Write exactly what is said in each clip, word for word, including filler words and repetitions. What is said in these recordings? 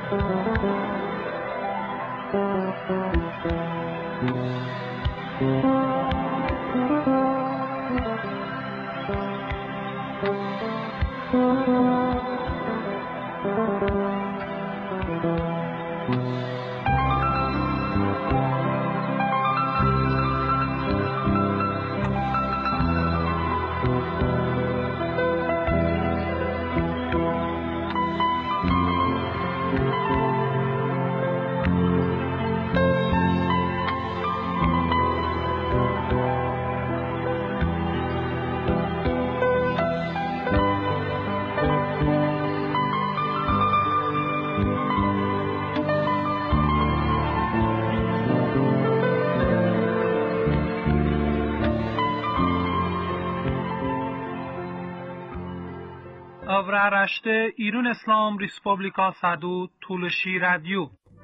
Avraaraşte İrun İslam Respublika Sadu Tuluşi Radyo.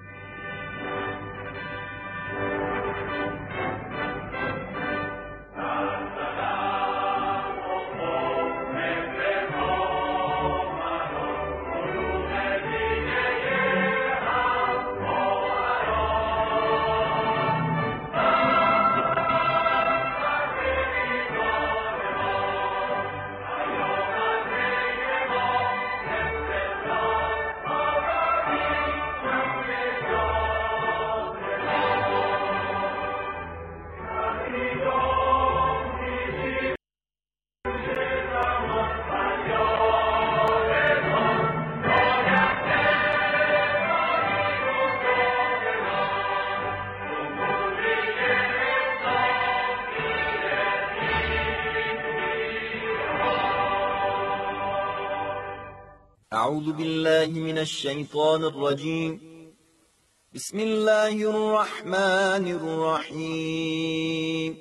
أعوذ بالله من الشيطان الرجيم. بسم الله الرحمن الرحيم.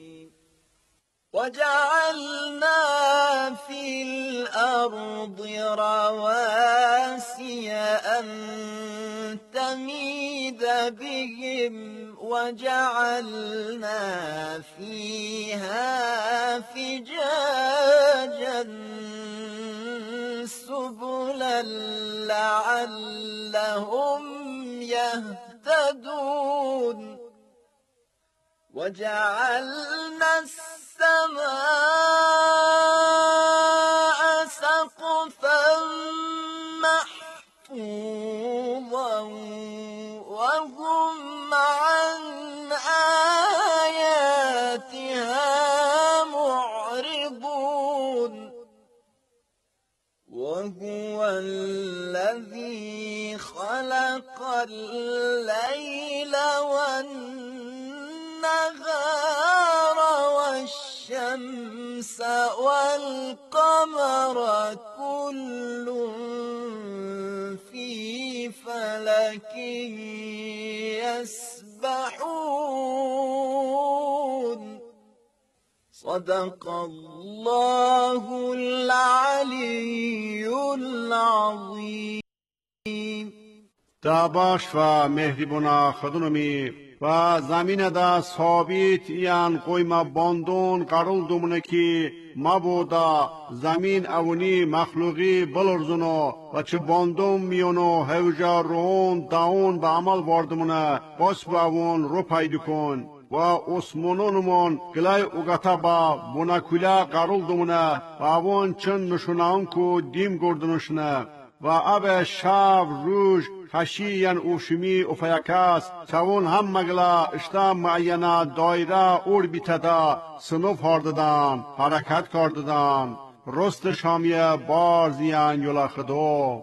وجعلنا في الأرض رواسي أن تميد بهم وجعلنا فيها فجاجا سبلا لعلهم يهتدون. وجعلنا السماء سقفا محفوظا وهم عن آياتها معرضون. وهو الذي خلق الليل والنهار والشمس والقمر كل في فلك يسبحون. صدق الله العلی العظیم. داباش و مهربونا خدونمی و زمین دا ثابت یان قویما باندون قرول دومونه کی مبودا زمین اونی مخلوقی بلرزونو و چه باندون میونو هوجا رون داون با عمل واردمونه باس با اون رو پیدا کن و اسمونونمون گلای اوگتا با بوناکولا قرول دومونه و اون چن نشونان کو دیم گردنشونه و اب شب روز خشیان اوشمی افیاکاس چون هم مگلا اشتام معینه دایره اور بیتدا سنوف هارددان حرکت کرددان رست شامیه بارزیان یولا خدو.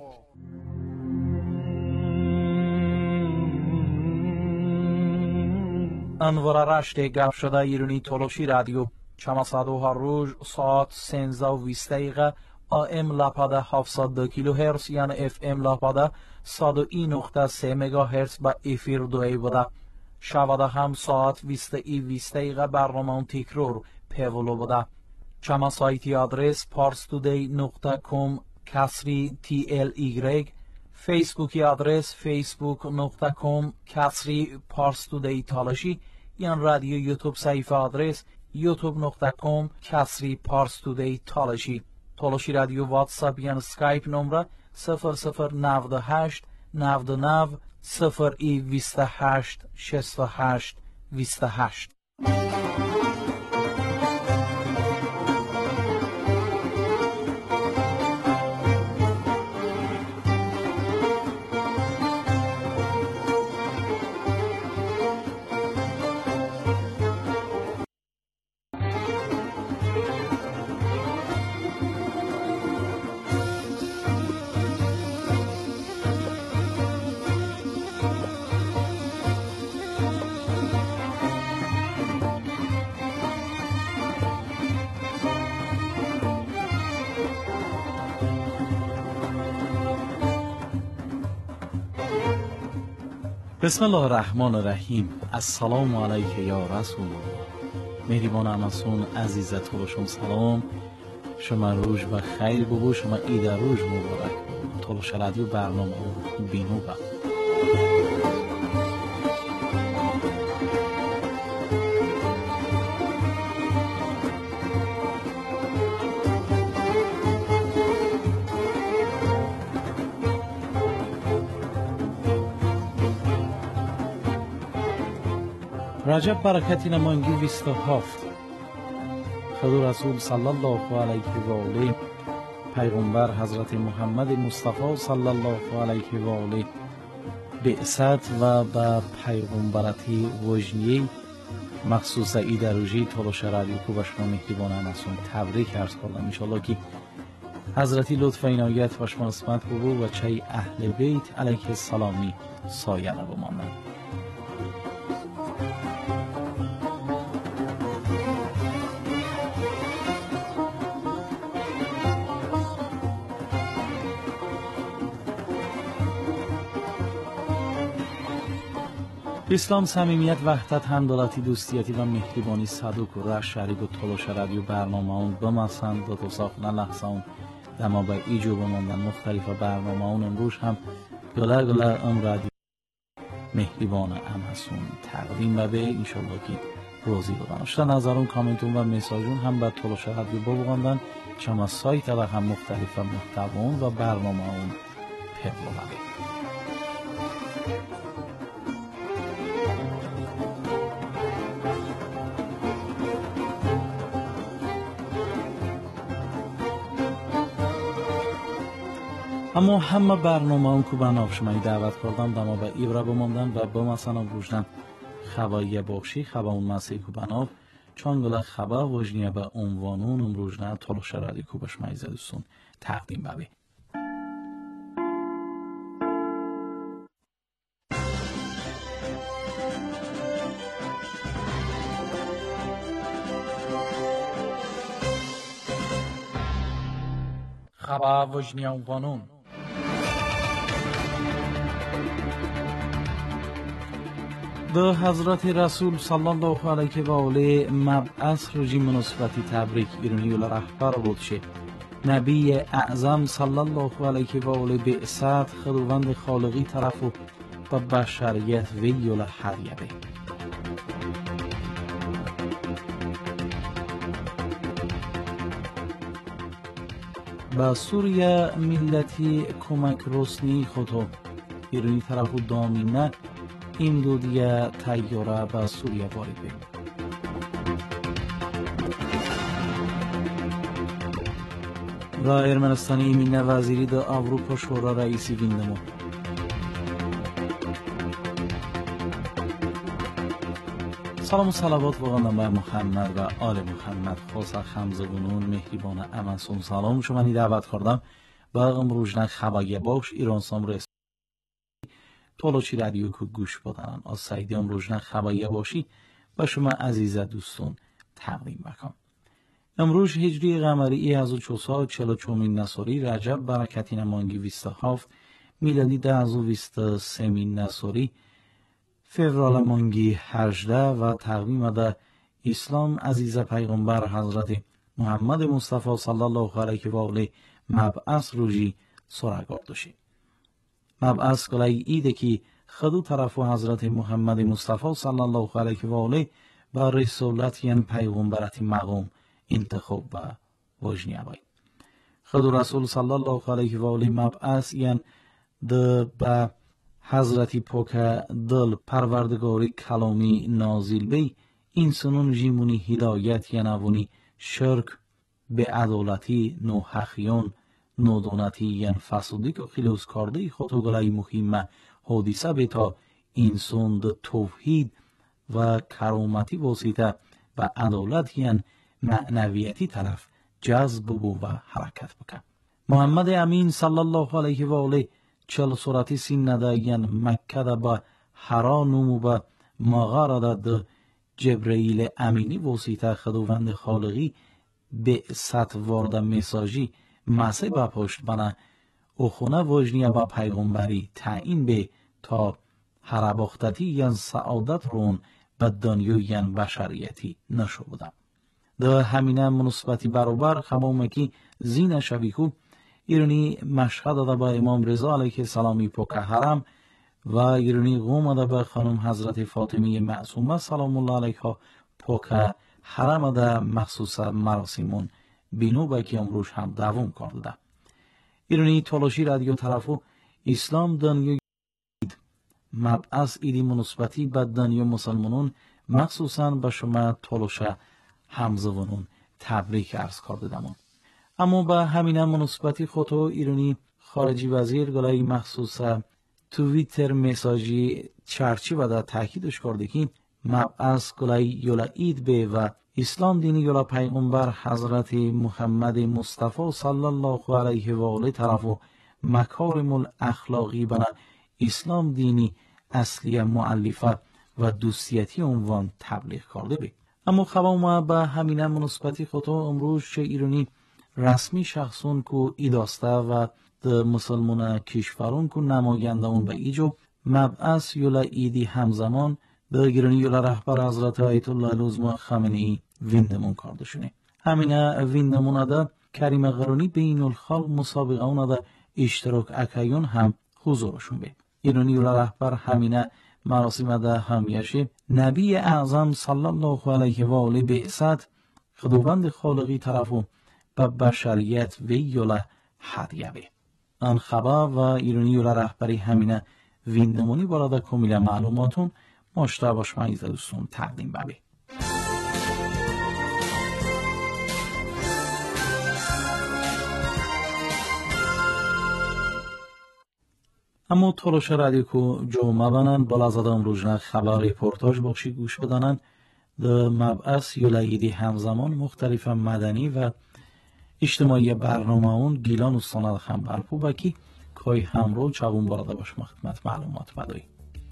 انوار رشته گپ شده ایرانی تولوشی رادیو چماسادو هر روز ساعت سنزده و بیست دقیقه آم لپاده هفتصد و دو کیلو هرتز یعنی اف ام لپاده صد و یک نقطه سه مگا هرتز با افیر دوی بوده. شواده هم ساعت بیست ای بیست دقیقه برنامه تکرار پیولو بوده. چما سایتی آدرس پارستودی نقطه کام کسری تی ال ایگرگ، فیسبوکی آدرس فیسبوک نقطه کام کسری پارستودی تالشی، یان رادیو یوتیوب صفحه آدرس یوتیوب نقطه کام کسری پارستودی تالشی. تالشی رادیو واتساپ یان سکایپ نمره صفر صفر نود و هشت نود و نه صفر ای بیست و هشت شصت و هشت بیست و هشت. بسم الله الرحمن الرحیم. السلام علیک یا رسول الله. مهربان امسون عزیزت و شما سلام. شما روز و خیر بگو، شما عید روز مبارک بگو. طولش رادیو برنامه بینو با رجب برکتی نمانگی بیست و هفت. خدا رسول صلی الله علیه و آله، پیغمبر حضرت محمد مصطفی صلی الله علیه و آله بعثت و به پیغمبرتی وجنیه مخصوص عید روزی طولش رادیو کو به شما مهربان همسون تبریک عرض کردم. انشالله که حضرتی لطف عنایت و شما نسبت بگو و چه اهل بیت علیه السلامی سایه را بمانند. اسلام صمیمیت، وحدت، همدلتی، دوستیتی و مهربانی صدوق و رش شریک و طولش رادیو برنامه اون بمسند و تصاف نلحظه اون دما به ایجو بماندن مختلف برنامه اون امروز هم گله گله ام رادیو مهربان ام هستون تقدیم و به انشالله که روزی بودن اشتا نظرون کامنتون و میساجون هم به طولش رادیو ببغاندن شما سایت و هم مختلف محتوون و برنامه اون پیغلوه. اما همه برنامه اون که بناب شمایی دعوت کردم دما به ایبرا بماندن و با مثلا روشدن خبایی باشی خبا اون مسیح که بناب چانگله خبا وجنیه به عنوانون ام روشدن طولش رادیو که بشمایی زدستون تقدیم ببی. خبا وجنیه عنوانون به حضرت رسول صلی الله علیه و آله مبعث رژیم مناسبتی تبریک ایرانی و رهبر بود شه نبی اعظم صلی الله علیه و آله بعثت خداوند خالقی طرف و بشریت وی و هدیه به با سوریه ملتی کمک رسنی خودو ایرانی طرف و دامینه این دو دیگه تیاره به سوریه وارد بید. و ارمنستانی ایمین وزیری در اروپا شورا رئیسی ویندمو. سلام و صلوات بگردم به محمد و آل محمد خاص خمزگونون مهربان امنسون سلام شما نی دعوت کردم و امروزن خبایی باش ایران سام رس طولشی رادیو که گوش بدن از سایدی امروزن خبایی باشی و شما عزیز دوستون تقدیم بکنم. امروز هجری قمری هزار و چهارصد و چهل و چهارمین نصری رجب برکتی نمانگی بیست و هفت میلادی ده هزار و بیست و سه نصری فوریه مانگی هجده و تقویم ده اسلام عزیز پیغمبر حضرت محمد مصطفی صلی الله علیه و آله مبعث روزی سرگردشی. مبعث کلای ایده که خدو طرف حضرت محمد مصطفی صلی الله علیه و آله با رسالت یعنی پیغمبرتی مقام انتخاب و وجنی آوی. خدو رسول صلی الله علیه و آله مبعث یعنی ده با حضرت پاک دل پروردگاری کلامی نازل بی انسانون جیمونی هدایت یا نوونی شرک به عدالتی نو حقیان نو دونتی یا فسادی که خیلوز کرده خطوگلای مهمه حادثه به تا انسان ده توحید و کرامتی واسطه و عدالت یا معنویتی طرف جذب بو و حرکت بکن. محمد امین صلی الله علیه و آله چل صورتی سین نده یا مکه ده با حرانومو با مغاره ده جبرئیل امینی واسطه خداوند خالقی به ست وارد مساجی مسیح با پشت بنا او خونه وجنیه با پیغمبری تعیین به تا حرباختتی یا سعادت رون به دنیای یا بشریتی نشو بودم. ده همینه مناسبتی برابر خمامه که زین شبیکو ایرانی مشهد ده با امام رضا علیه السلامی پاک حرم و ایرانی قوم ده به خانم حضرت فاطمی معصومه سلام الله علیها پاک حرم ده مخصوص مراسمون بینو با که امروز هم دوام کرده. ایرانی تلاشی رادیو طرفو اسلام دنیای مبعث ایدی مناسبتی به دنیا مسلمانون مخصوصا به شما تلاشه همزبانون تبریک عرض کرده دمون. اما به همین مناسبتی خودو ایرانی خارجی وزیر گلای مخصوص توییتر مساجی چرچی و در تاکیدش کرده که مبعث گلای یولا اید به و اسلام دینی یولا پیغمبر حضرت محمد مصطفی صلی الله علیه و آله طرفو مکارم الاخلاقی بنا اسلام دینی اصلی مؤلفه و دوستیتی عنوان تبلیغ کرده به. اما خبا ما به همین مناسبتی خودو امروز چه ایرانی رسمی شخصون کو ایداسته و ده مسلمان کشورون کو نماینده اون به ایجو مبعث یولا ایدی همزمان به ایرانی یولا رهبر حضرت آیت الله العظما خامنه‌ای ویندمون کرده شونه. همینه ویندمون ده کریم قرونی بین الخلق مسابقه اون ده اشتراک اکیون هم حضورشون به. ایرانی یولا رهبر همینه مراسم ده همیشه نبی اعظم صلی الله علیه و آله بعثت خداوند خالقی طرفو به بشریت و یولا هدیه به. آن خبر و ایرانی یولا رهبری همینه ویندمونی بالا کمیل معلوماتون مشتاق باش من ایزا دوستون تقدیم ببه. اما تلاش رادیو کو جمعه بنن بالا زدم روزنه خبر ریپورتاج بخشی گوش بدانن ده مبعث یولاییدی همزمان مختلف مدنی و اجتماعی برنامه اون گیلان و ساند هم برپو بکی کای همرو چاون باراده باش خدمت معلومات بدایی.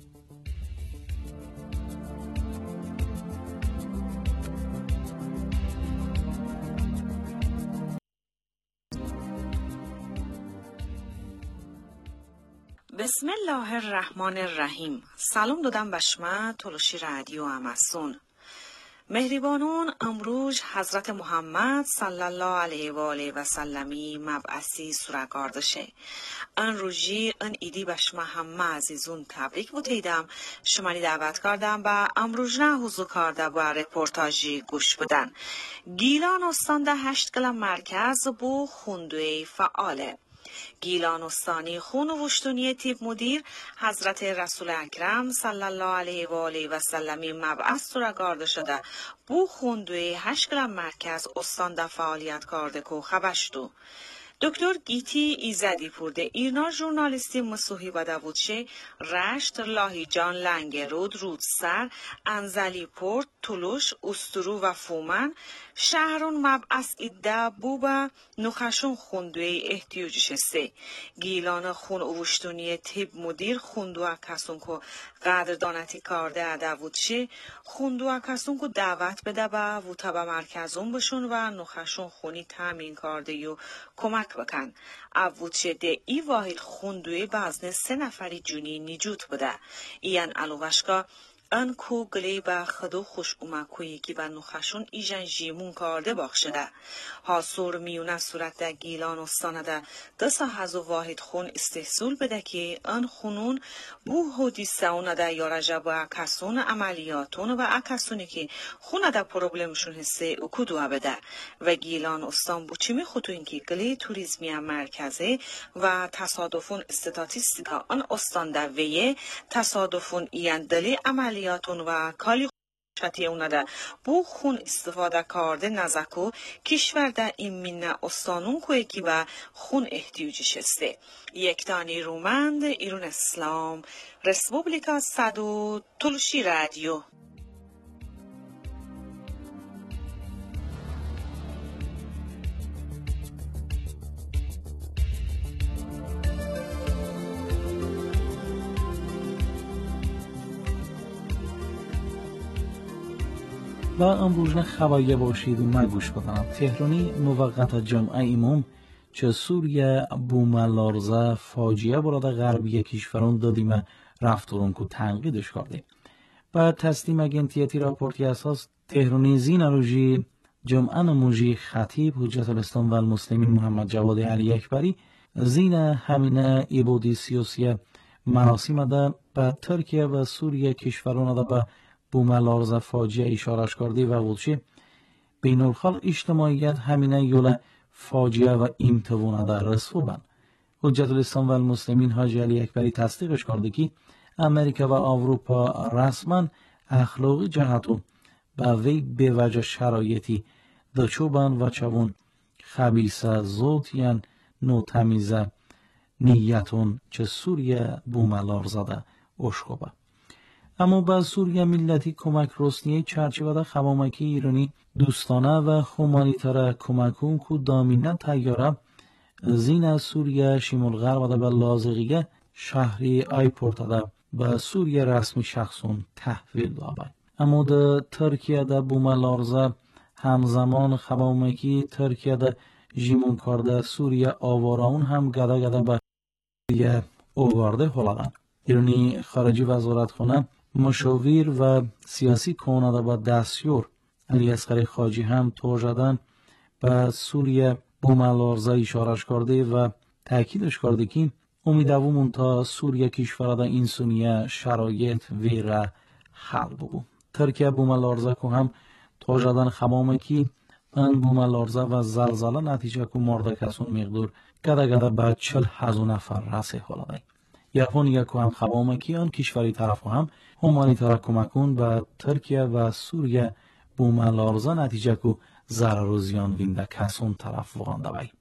بسم الله الرحمن الرحیم. سلام دادم به شما تلوشی رادیو اماسون. مهربانون امروز حضرت محمد صلی الله علیه و آله و سلمی مبعثی سرگاردشه. ان روزی ان ایدی به شما همه عزیزون تبریک بودیدم. شما دعوت کردم به امروز نه حضور کرده با رپورتاجی گوش بدن. گیلان استان ده هشت کلم مرکز بو خوندوی فعاله. گیلان استانی خون و وشتونی تیپ مدیر حضرت رسول اکرم صلی الله علیه و آله و سلمی مبعث سرگارده شده بو خوندوی هشت کلم مرکز استان ده فعالیت کرده که خبشتو. دکتر گیتی ایزدی پورده ایرنا ژورنالیستی مسوحی و داوودشه رشت لاهیجان لنگرود رودسر انزلی پورت تولوش استرو و فومن شهرون مبعث ایده بوبا نخشون خوندوی احتیاجش سه گیلان خون اوشتونی تیب مدیر خوندو کسون که قدردانتی کرده داوودشه خوندو کسون که دعوت بده با و تبا مرکزون بشون و نخشون خونی تامین کرده یو کمک بکن. اوودشه ده ای واحد خوندوی بازن سه نفری جونی نجوت بوده. ایان علوغشکا ان کو گلی با خدو خوش اومکویی که بر نخشون ایجن جیمون کارده باخشده. حاصور میونه صورت ده گیلان و سانده دسا هزو واحد خون استحصول بده که ان خونون بو هودی سونه ده یا رجب کسون عملیاتون و اکسونی که خونه ده پروبلمشون حسه اکودو بده و گیلان استان بو چی میخوتو این که گلی توریزمی مرکزه و تصادفون استاتیستیکا آن استان ده ویه تصادفون این دلی عملیاتون و کالی شتی اونه ده بو خون استفاده کرده نزکو کشور ده این مینه استانون کوی که به خون احتیاجی شسته. یک دانی رومند ایرون اسلام رسپوبلیکا صدو تلوشی رادیو. و امروز خبری باشید و من گوش بدنم. تهرانی موقت جمعه ایمام چه سوریه بوملارزه فاجعه براده غربی کشوران دادیم رفتارون که تنقیدش کرده. بعد تسلیم اگنتیتی راپورتی اساس تهرانی زین روژی جمعه نموژی خطیب حجت الاسلام و المسلمین محمد جواد علی اکبری زین همینه ایبودی سیاسی مراسم ده به ترکیه و سوریه کشوران ده به بوملارزه فاجعه اشارش کرده و ولچه بین الخلق اجتماعیت همینه یول فاجعه و امتوانه در رسو بند. حجت الاسلام و المسلمین حاجی علی اکبری تصدیقش کرده که امریکا و اروپا رسما اخلاقی جهتون به وی به وجه شرایطی دچوبن و چون خبیثه زوتین نو تمیزه نیتون چه سوریه بوملارزه ده اشکوبه. اما با سوریه ملتی کمک رسنیه چرچه و خبامکی ایرانی دوستانه و خومانیتر کمکون کو دامینه تیاره زین سوریه شمال غرب و به لازقیه شهری ایپورت ده به سوریه رسمی شخصون تحویل دابه. اما ده ترکیه ده بوملارزه همزمان خبامکی ترکیه ده جیمون کرده سوریه آواران هم گده گده به سوریه اوورده هلدن. ایرانی خارجی وزارت خونه مشاور و سیاسی کانادا و دستیار علی اصغر خاجی هم توجدن به سوریه بوملارزه اشارش کرده و تاکیدش کرده که امیدوارم تا سوریه کشور ده انسانیه شرایط ویره حل بگو. ترکیه بوملارزه که هم توجدن خمامه که ان بوملارزه و زلزله نتیجه که مرده کسون مقدار گده گده به چل هزار نفر رسه حاله. یپونیا که هم خبامه که آن کشوری طرف هم همانیتر کمکون به ترکیه و سوریه بوملارزه نتیجه که ضرر و زیان وینده کسون طرف وانده بای.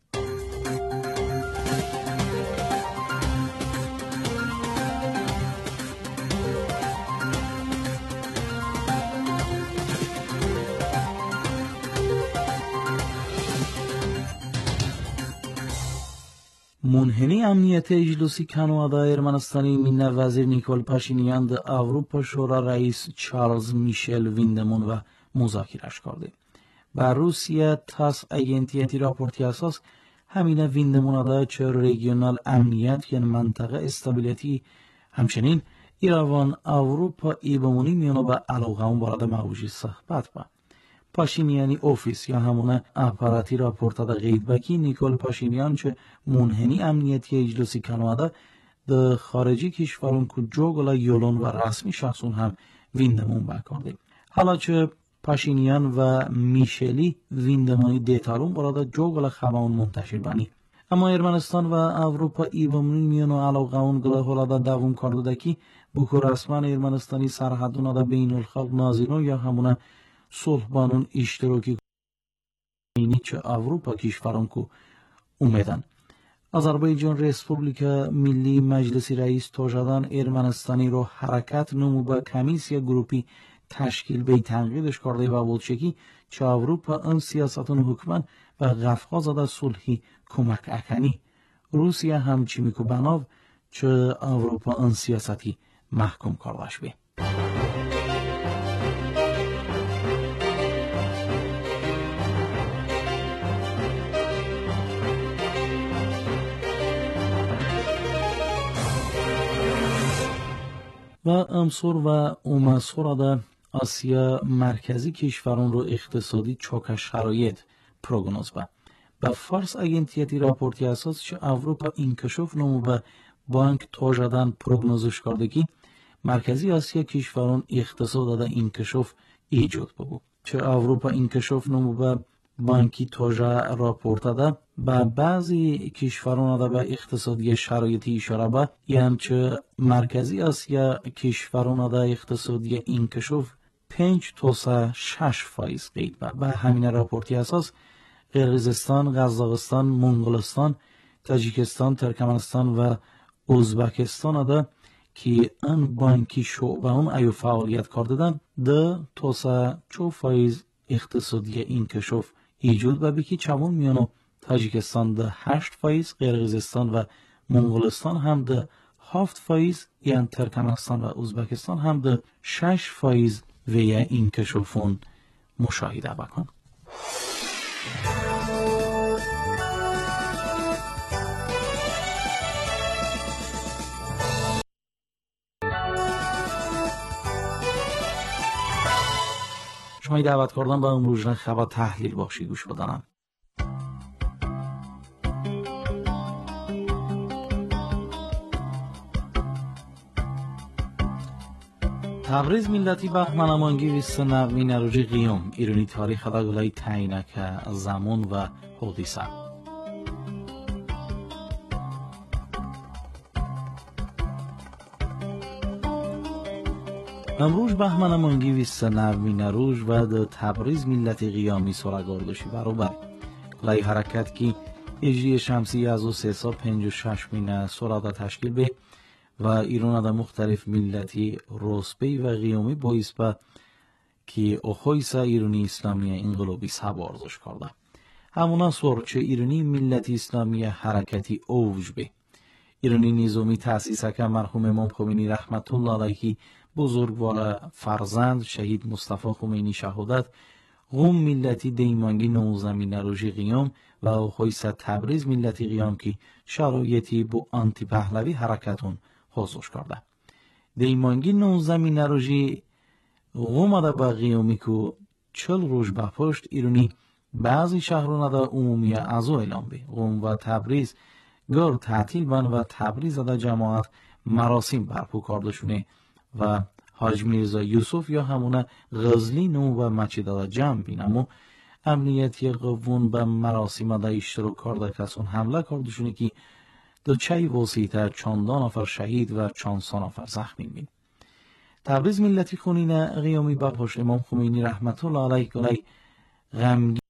منحنی امنیت اجلاسی کانادا ارمنستانی مینه وزیر نیکول پاشینیان ده اروپا شورا رئیس چارلز میشل ویندمون و مذاکرهش کرده. با روسیه تاس اگنتیتی راپورتی اساس همینه ویندمون ده چه ریگیونال امنیت یعنی منطقه استابیلیتی همچنین ایروان اروپا ایبمونی میانو با علاقه هم بارد موجی صحبت با. پاشینیانی اوفیس یا همونه اپاراتی راپورتا ده غید بکی نیکول پاشینیان چه منحنی امنیتی اجلاسی کانادا ده خارجی کشورون که جوگلا یولون و رسمی شخصون هم ویندمون بکرده. حالا چه پاشینیان و میشلی ویندمانی دیتارون براده جوگلا خباون منتشر بانی. اما ارمنستان و اروپا ایبمونی میانو علاقه اون گله هلاده دوون کرده ده که بکو رسمان ارمنستانی سرحدون ده بین الخلق نازینو یا همونه صلح بانون اشتراکی اینی چه اروپا کشوران کو اومدن. آذربایجان رسپوبلیکا ملی مجلسی رئیس توجدان ارمنستانی رو حرکت نمو با کمیسیا گروپی تشکیل به تنقیدش کرده و بولشکی چه اروپا ان سیاستون حکمن و غفقا زده صلحی کمک اکنی. روسیه همچی میکو بناو چه اروپا ان سیاستی محکوم کردش بی. و امسور و اومسور دا آسیا مرکزی کشوران رو اقتصادی چوک شرایط پروگنوز با با فارس اگنتیتی راپورتی اساس چه اروپا انکشاف نمو با بانک توجدن پروگنوزش کرده که مرکزی آسیا کشوران اقتصاد دا انکشاف ایجاد ببو چه اروپا انکشاف نمو با بانکی توجه راپورت دا با بعضی کشوران دا با اقتصادی شرایطی اشاره با یعنی چه مرکزی آسیا کشوران دا اقتصادی انکشاف پنج تا شش فایز قید با با همین راپورتی اساس قرقیزستان، قزاقستان، منگولستان، تاجیکستان، ترکمنستان و ازبکستان دا که ان بانکی شعبه اون ایو فعالیت کردن ده تا چو فایز اقتصادی انکشاف ایجاد و بکی چمون میانو تاجیکستان ده هشت فایز، قرقیزستان و منگولستان هم ده هفت فایز، یعنی ترکمنستان و ازبکستان هم ده شش فایز و یا انکشافون مشاهده بکن. شما دعوت کردن با امروز خبر تحلیل باشی گوش بدنم. تبریز ملتی بهمن امانگی ویست نوی نروژی قیوم ایرانی تاریخ دا گلای تینک زمان و حدیثه. امروز بهمن امانگی ویست نوی نروژ و دا تبریز ملتی قیامی سرگاردشی برابر گلای حرکت کی اجری شمسی از و سه سا پنج و شش مینه سرادا تشکیل به و ایران دا مختلف ملتی روسپی و قیامی باعث با که اخویسا ایرانی اسلامی انقلابی سبا ارزش کرده. همونا سورچه ایرانی ملتی اسلامی حرکتی اوج به ایرانی نظامی تأسیس که مرحوم امام خمینی رحمت الله علیه بزرگوار فرزند شهید مصطفی خمینی شهادت قوم ملتی دیمانگی نوزمی نروژی قیام و اخویسا تبریز ملتی قیام که شرایطی با آنتی پهلوی حرکتون حضورش کرده. دیمانگی نوزمی نروژی قوم دا با قیامی که چل روز به پشت ایرانی بعضی شهران دا عمومی ازو اعلام به قوم و تبریز گر تعطیل بن و تبریز دا جماعت مراسم برپا کرده شونه و حاج میرزا یوسف یا همونه غزلی نو و مسجد دا جمع بینم و امنیتی قوون به مراسم دا اشتراک کرده کسون حمله کرده شونه که دو چای وسیعتر چندان نفر شهید و چند سی نفر زخمی بین. تبریز ملتی خونین قیامی با پشت امام خمینی رحمت الله علیه گلای غمگی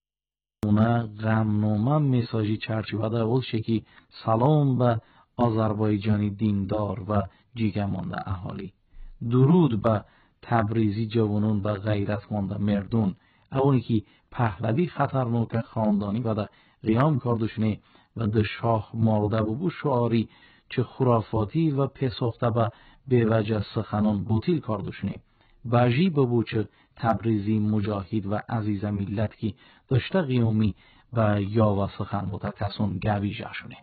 اونا غمنامه میساجی چرچوبه در اول شکی سلام به آذربایجانی دیندار و جیگمانده اهالی. درود به تبریزی جوانون به غیرتمند مردون اونی که پهلوی خطرناک خاندانی و در قیام کردشونه و ده شاه مارده بو شعاری چه خرافاتی و پساخته به به وجه سخنان بوتیل کردشونه باجی ببو چه تبریزی مجاهد و عزیز ملت کی داشته قیامی و یا و سخن بوده کسون گویجه شونه.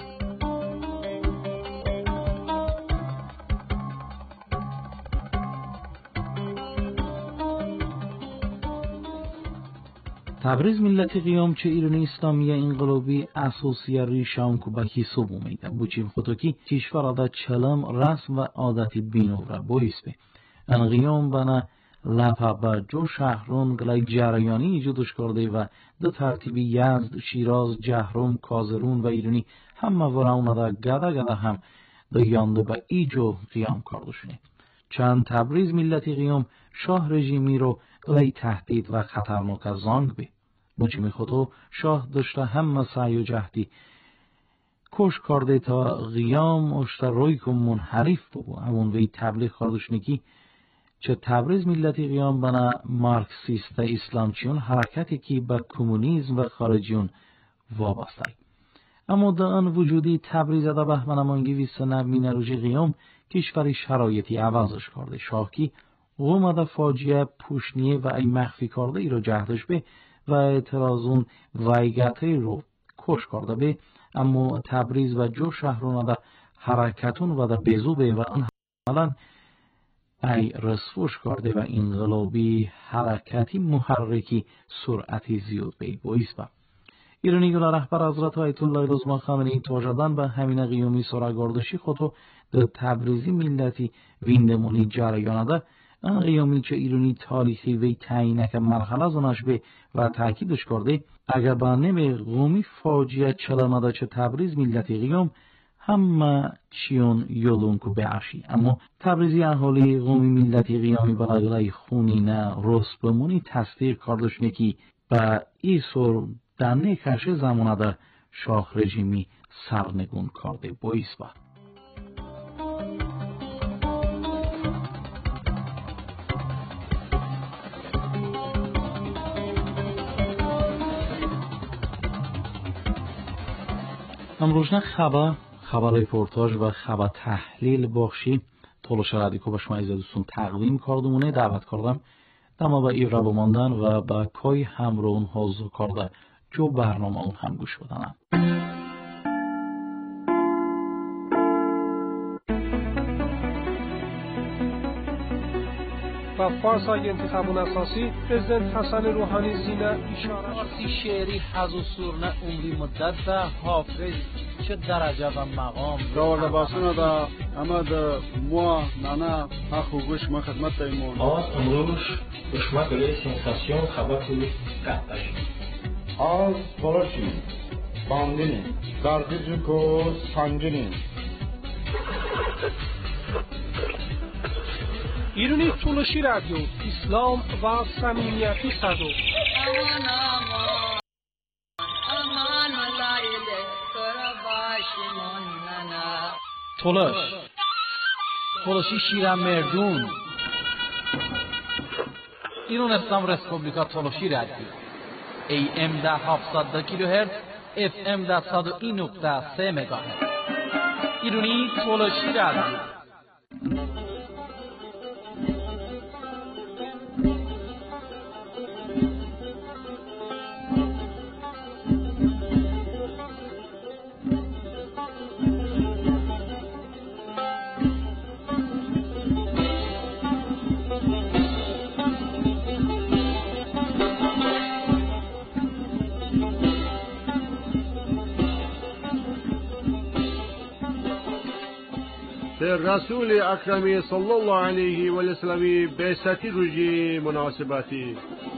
تبریز ملتی قیام چه ایرانی اسلامی انقلابی اساسی ریشان کو به حساب اومده بوچیم خودو کی کشور دا چلم رسم و عادتی بینو را باعث به ان قیام بنا لپا با جو شهرون گلای جریانی ایجادش کرده و دو ترتیبی یزد، شیراز، جهرم، کازرون و ایرانی همه وراونا دا گده گده هم دا یانده با ایجو قیام کردشونه. چند تبریز ملتی قیام شاه رژیمی رو گلای تهدید و خطرناک زانگ به بچه خودو شاه داشته همه سعی و جهدی کش کرده تا قیام اشتا روی کن منحریف ببو همون وی تبلیغ کردشونه کی چه تبریز ملتی قیام بنا مارکسیست اسلامچیون حرکتی که به کمونیسم و خارجیون وابسته اما در آن وجودی تبریز دا بهمن امانگی ویست نوی نروژی قیام کشوری شرایطی عوضش کرده شاه کی قوم دا فاجعه پوشنیه و ای مخفی کرده ای رو جهدش به و اعتراضون ویگته رو کش کرده به اما تبریز و جو شهرون دا حرکتون و دا بزو به و آن حالا ای رسفوش کرده و انقلابی حرکتی محرکی سرعتی زیاد بی بایست با. ایرانی گلا رهبر حضرت آیت الله رضا خامنه‌ای توجدان به همین قیومی سراگردشی خودو در تبریزی ملتی ویندمونی جریانده ان قیومی چه ایرانی تاریخی وی تعیینک مرحله زنش به و تاکیدش کرده اگر با نمی قومی فاجعه چلانده چه تبریز ملتی قیوم همه چیون یولون کو بعشی اما تبریزی اهالی قومی ملتی قیامی بلاغلای خونی نه رس بمونی تصدیق کردش نکی و ایسور در نیکش زمانه در شاه رژیمی سرنگون کرده بایست با. امروزنا خبر خبر رپورتاج و خبر تحلیل بخشی تولوش رادیو به شما عزیز دوستان تقدیم کردمونه دعوت کردم دما با ایرا بماندن و با کای همرون حضور کرده جو برنامه اون هم گوش بدنم. و فارسای انتخابون اساسی پرزیدنت حسن روحانی زینه اشاره فارسی شعری حز و سورنه عمری مدت ده حافظ چه درجه و مقام داور باسونه دا اما دا موا نانا اخو گوش ما خدمت دایمون آز امروش گوشما گله سنساسیون خبر توی قطعش آز پولوشی باندینی درگیجی کو سنجینی ایرانی تولوشی رادیو اسلام و صمیمیتی صدو تولش تولشی شیرم مردون ایران اسلام رسپوبلیکا تولشی رادیو ای ام ده هفتصد کیلوهرتز اف ام ده صد و این نقطه سه مگاهرتز ایرانی تولشی رادیو رسول اکرمی صلی الله علیه و سلم بعثتی روزی مناسبتی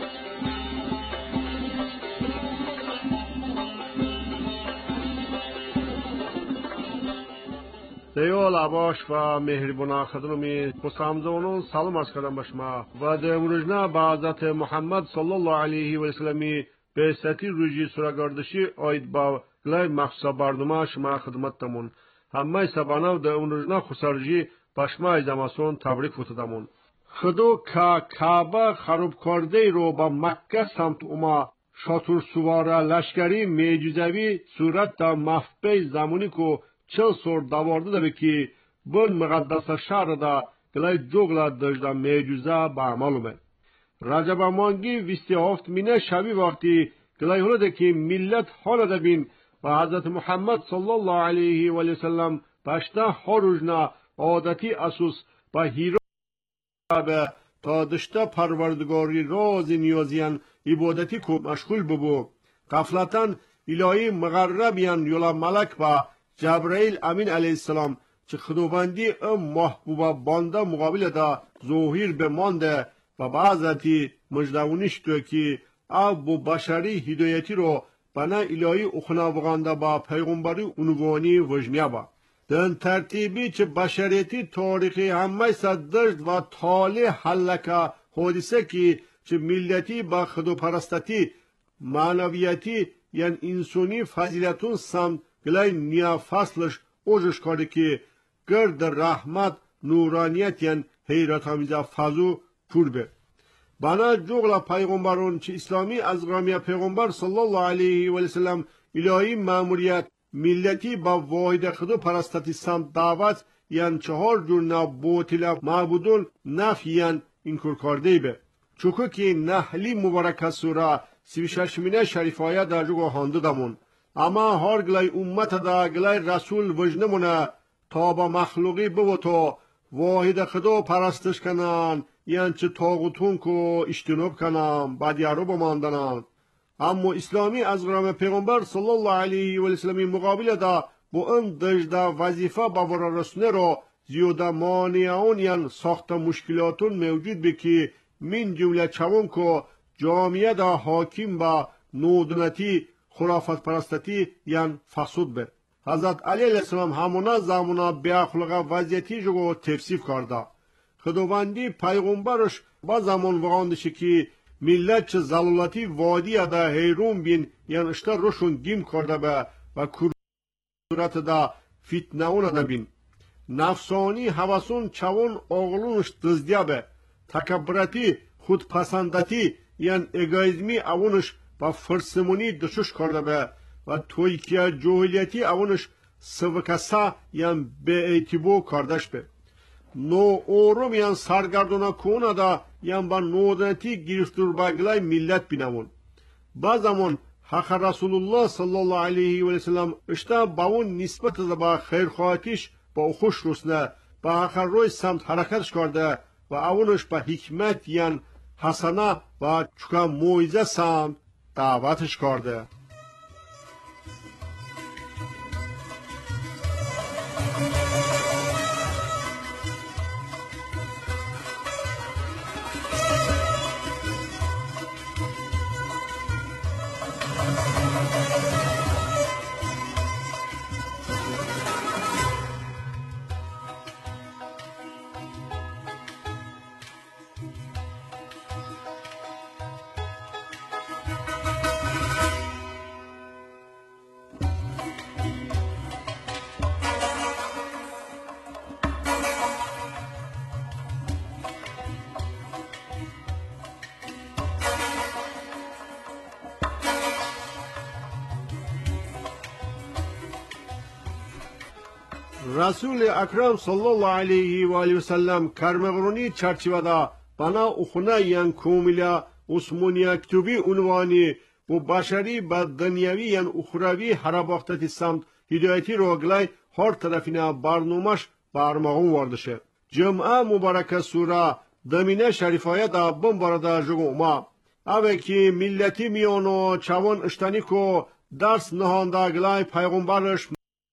دیو لباش و مهربان خدمتی مسامزونون سلام عرض کردم به شما و در امروزنا با حضرت محمد صلی الله علیه و سلم بعثتی روزی سراگردشی آید با گلای مخصوص برنامه شما خدمتتمون همه سبانه در امروزنا خسارجی باشما زماسون تبریک فتدمون خدو که کعبه خراب کرده رو با مکه سمت اوما شاتور سواره لشکری معجزوی صورت دا مفبه زمانی که چل سور دوارده ده بکی بن مقدس شهر دا گلای جوگلا دجدا معجزه با معلومه رجب مانگی ویستی هفت مینه شبی وقتی گلای هلو ده که ملت حال ده بین و حضرت محمد صلی الله علیه و سلم پشتا هروجنا عادتی اسوس با هیرو به تا دشته پروردگاری راز نیازیان عبادتی کو مشغول ببو قفلتن الهی مغربیان یولا ملک با جبرائیل امین علیه السلام چه خدوبندی ام محبوبه بانده مقابل دا ظهور بمانده و بعضتی مجدونیش تو که ابو بشری هدایتی رو بنا الهی اخنابغانده با پیغمبری عنوانی وجنیه با دن ترتیبی چه بشریتی تاریخی همه صدرد و تالی حلکه حادثه که چه ملتی با خدو پرستتی معنویتی یعنی انسانی فضیلتون سمت گلای نیا فصلش اوجش کرده که گرد رحمت نورانیت یعنی حیرت همیزه فضو پربه بنا جوغلا پیغمبرون چه اسلامی از غامی پیغمبر صلی الله علیه و سلم الهی ماموریت ملتی با واحد خدو پرستتی سمت دعوت یعنی چهار جور نبوتیل معبودون نفی یعنی اینکور کرده به چوکو که نحلی مبارک سوره سی و شش مینه شریفایه در جوگو هانده دمون اما هر گلای امت دا گلای رسول وجنمونه تا با مخلوقی بو تو واحد خدا پرستش کنن یعنی چه طاغوتون کو اجتناب کنن بعد یارو بماندنن. اما اسلامی از غرام پیغمبر صلی الله علیه و سلم مقابل دا با اون دجدا وظیفه باور رسونه رو زیاده مانعون یعنی ساخت مشکلاتون موجود بکی من جمله چون کو جامعه دا حاکم با نودنتی خرافت پرستتی یعنی فسود به. حضرت علی علیه السلام همونا زمانا به اخلاق وضعیتی جو تفسیر کرده. خداوندی پیغمبرش با زمان وقاندشه که ملت چه زلالتی وادی دا حیرون بین یعنی اشتر روشون گیم کرده به و کورت دا فتنه اون دا بین. نفسانی حواسون چون آغلونش دزدیا به تکبرتی خودپسندتی یعنی اگایزمی اونش با فرسمونی دشش کرده به و تویکیا جوهلیتی اونش سوکسا یعنی به اعتبو کردش به. نو اوروم یعنی سرگردونا کونه دا یعنی با نودنتی گرفتور بگلای ملت بینمون. بعضمون حق رسول الله صلی الله علیه و سلم اشتا با اون نسبت با خیرخواهتیش با خوش رسنه با حق روی سمت حرکتش کرده و اونش با حکمت یعنی حسنه و چکا موعظه سمت دعوتش کرده. رسول اکرم صلی الله علیه و آله و سلم کرمغرونی چرچیودا بنا اخونه ین کومیلا عثمانی کتوبی عنوانی و بشری با دنیاوی ین اخروی حراباختتی سمت هدایتی رو گلای هر طرفینا برنامش برمغون واردشه. جمعه مبارکه سوره دمینه شریفایه دا بمبارده جگو اوما اوه که ملتی میانو چوان اشتانی کو درس نهانده گلای پیغمبرش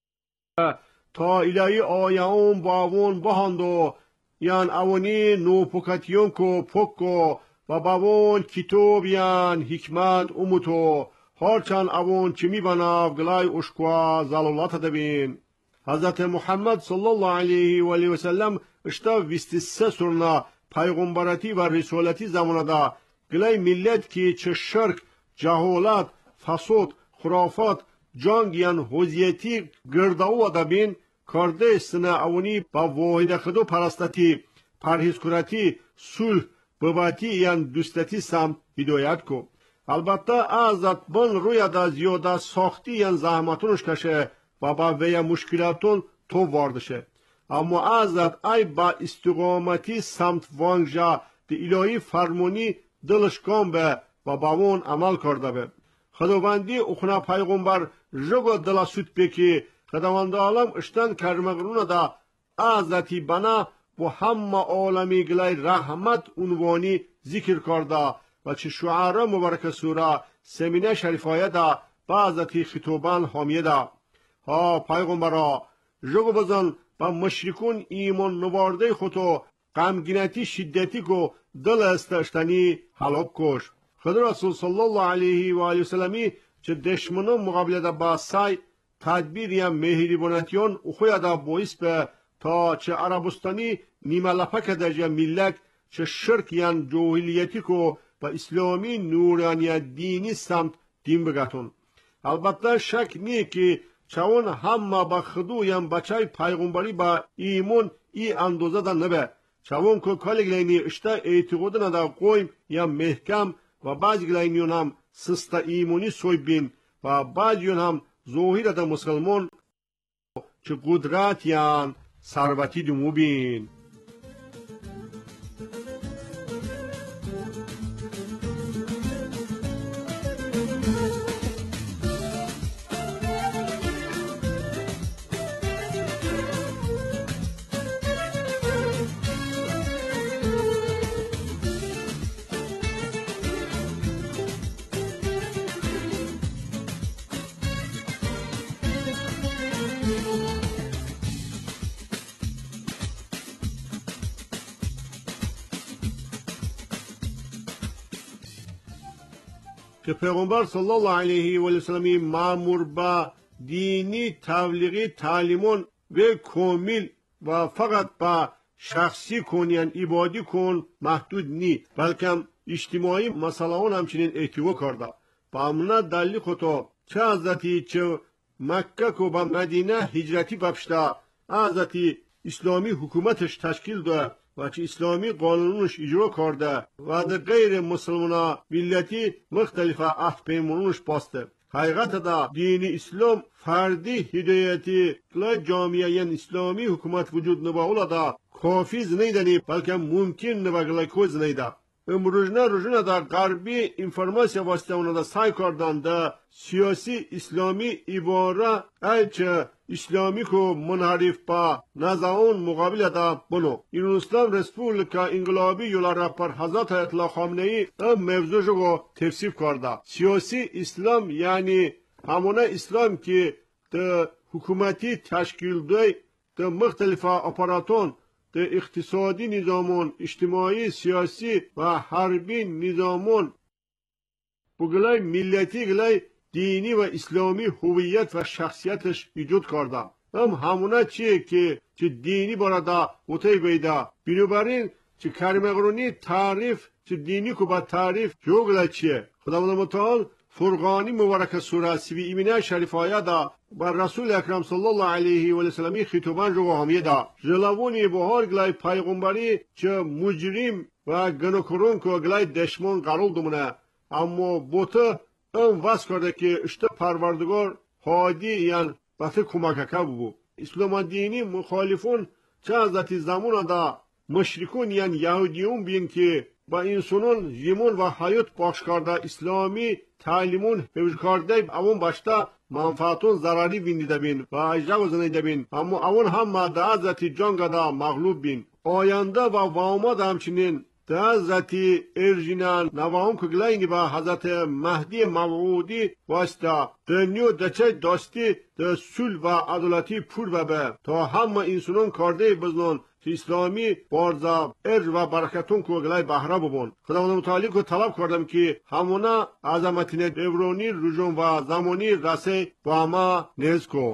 تا الهی آیاون باون بهاندو یان اوانی نو پوکاتیون کو پوکو و باون کتاب یان حکمت اموتو هرچند اوان چمی بناو گلای اشکوا زلالات دبین. حضرت محمد صلی الله علیه و آله و سلم اشتا ویست سه سرنا پیغمبرتی و رسالتی زمانه دا گلای ملت که چه شرک، جهالت، فساد، خرافات، جنگ یان حوزیتی گرداو دبین کرده استنا اونی با واحد خدا پرستتی، پرهیزکارتی، صلح، بابتی یان دوستتی سمت هدایت کو. البته ازت بن روی دا زیاده ساختی یان زحمتونش کشه و با وی مشکلاتون تو واردشه. اما ازت ای با استقامتی سمت وانجا دی الهی فرمونی دلش کام به و با اون عمل کرده به. خداوندی اخنا پیغمبر جگو دل سود بکی خداوند عالم اشتن کرمغرون دا ازتی بنا و همه عالمی گلای رحمت عنوانی ذکر کرده و چه شعاره مبارک سوره سمینه شریفایه دا بعضتی خطوبان حامیه دا. ها پیغمبرا جگو بزن با مشرکون ایمان نوارده خودو غمگینتی شدتی کو دل استشتنی حلاک کش. خدا رسول صلی الله علیه و آله و سلمی چه دشمنان مقابله دا با سای تدبیر یا مهربانیون اخویا دا باعث به تا چه عربستانی نیمه لپک درجه ملت چه شرک یا جوهلیتی کو و اسلامی نورانیت دینی سمت دین بگتون. البته شک نی که چون همه با خدو یا بچه پیغمبری با ایمون ای اندازه دا نبه. چون که کلی گلینی اشتا اعتقاد ندا قویم یا محکم و بعض گلینیون هم سستا ایمونی سوی بین و بعضیون هم ظاهر دا مسلمان چه قدرت یا ثروتی دمو بین. که پیغمبر صلی الله علیه و سلم مامور به دینی تبلیغی تعلیمون و کامل و فقط با شخصی کنین عبادی کن محدود نی، بلکه اجتماعی مسائل همچنین احتوا کرده. با امنا دلیل خطا چه حضرتی چه مکه کو با مدینه هجرتی بپشته حضرتی اسلامی حکومتش تشکیل ده و چه اسلامی قانونش اجرا کرده و در غیر مسلمان ملتی مختلف عهد پیمانونش باسته. حقیقت دا دین اسلام فردی هدایتی کلای جامعه اسلامی حکومت وجود نباولا دا کافی زنیدنی بلکه ممکن نباگلای کوز زنیده. امروزنا روزنا دا غربی انفرماسیا واسطه اونا دا سعی کردن دا سیاسی اسلامی عباره ایچه اسلامی کو منحرف با نزاون مقابل دا بنو. این اسلام رسپولیکا انقلابی یولا رپر حضرت آیت الله خامنه ای ام موضوعشو کو تفسیر کرده. سیاسی اسلام یعنی همونه اسلام که دا حکومتی تشکیل دای دا مختلف اپاراتون د اقتصادی نظامون، اجتماعی، سیاسی و حربی نظامون بگلای ملتی گلای دینی و اسلامی هویت و شخصیتش ایجاد کرده. هم همونه چیه که چه دینی برادا اوتای بیده. بنابراین چه کرمغرونی تعریف چه دینی که با تعریف جو گلای چیه. خداوند متعال فرقانی مبارک سوره سی ایمینه شریف آیه دا بر رسول اکرم صلی الله علیه و سلم خطابان جو همیه دا جلوونی بهار گلای پیغمبری چه مجرم و گناهکاران که گلای دشمن قرار دمونه، اما بوته ام واس کرده که اشته پروردگار هادی یعنی بطه کمککه بو. اسلام دینی مخالفون چه حضرت زمان دا مشرکون یعنی یهودیون بین که با انسانون زیمون و حیات بخش کرده اسلامی تعلیمون حفظ کرده اون باشته منفعتون ضرری بینیده بین و اجرا و زنیده بین، اما اون هم ماده حضرت جنگ دا مغلوب بین. آینده و وامد همچنین ده حضرت ارجینان نوام کگلینی با حضرت مهدی موعودی واسطه دنیو دچه داستی ده سول و عدالتی پور ببه تا همه انسانون کرده بزنون که اسلامی بارزا ارج و برکتون که گلای بحره ببون. خداوند متعالی که طلب کردم که همونه عظمتین دورانی رجوم و زمانی رسه با ما نیز کو.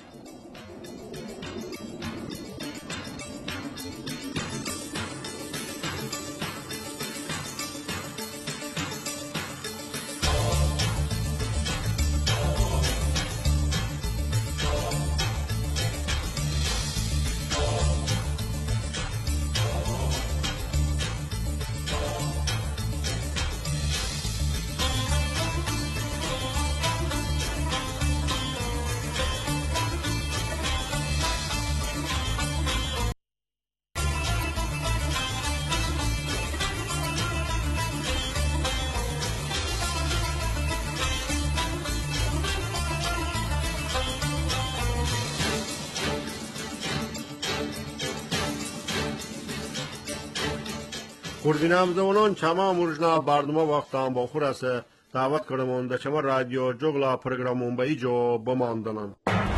خردین همزمانان چما مرجنا برنامه وقت هم با خور است دعوت کردم در چما رادیو جغلا پروگرامون به ایجا بماندنن.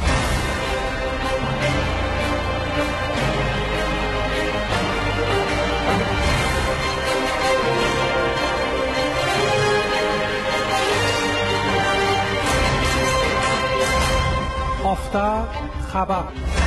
هفته خبر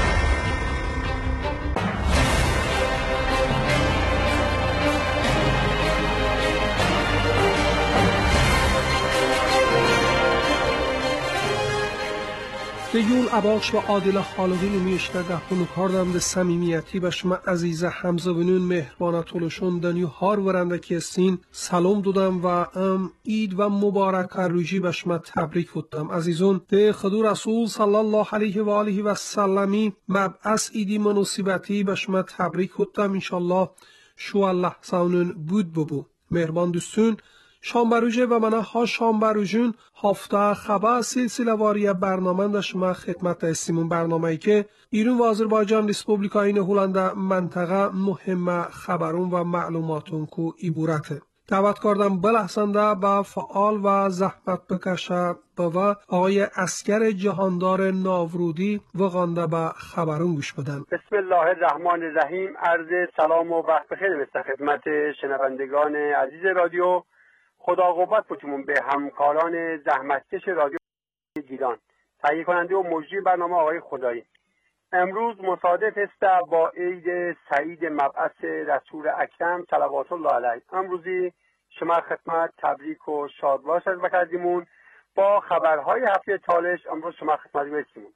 دیول اباخش و عادل خالقی نمیشته ده خونو کاردم ده سمیمیتی بشما عزیز حمزه بنون مهربانه طولشون دنیو هار ورنده که سین سلام دودم و ام اید و مبارک روژی بشما تبریک بودم. عزیزون ده خدو رسول صلی الله علیه و آله و سلمی مبعث ایدی مناسبتی بشما تبریک بودم. انشالله شو الله ساونون بود ببو مهربان دوستون شامبروجه و منه ها شامبروجون هفته خبر سلسله واری برنامه ده شما خدمت استیمون برنامه ای که ایران و آذربایجان ریسپوبلیکای هلند منطقه مهم خبرون و معلوماتون کو ایبورته. دعوت کردم بلحسنده با فعال و زحمت بکشه با آقای اسکر جهاندار ناورودی وقانده با خبرون گوش بدن. بسم الله الرحمن الرحیم. عرض سلام و وقت بخیر به خدمت شنوندگان عزیز رادیو خدا قوت بتمون به همکاران زحمتکش رادیو گیلان، تهیه کننده و مجری برنامه آقای خدایی. امروز مصادف است با عید سعید مبعث رسول اکرم صلوات الله علیه. امروزی شما خدمت تبریک و شادباش از بکردیمون با خبرهای هفته تالش. امروز شما خدمت می‌رسیم.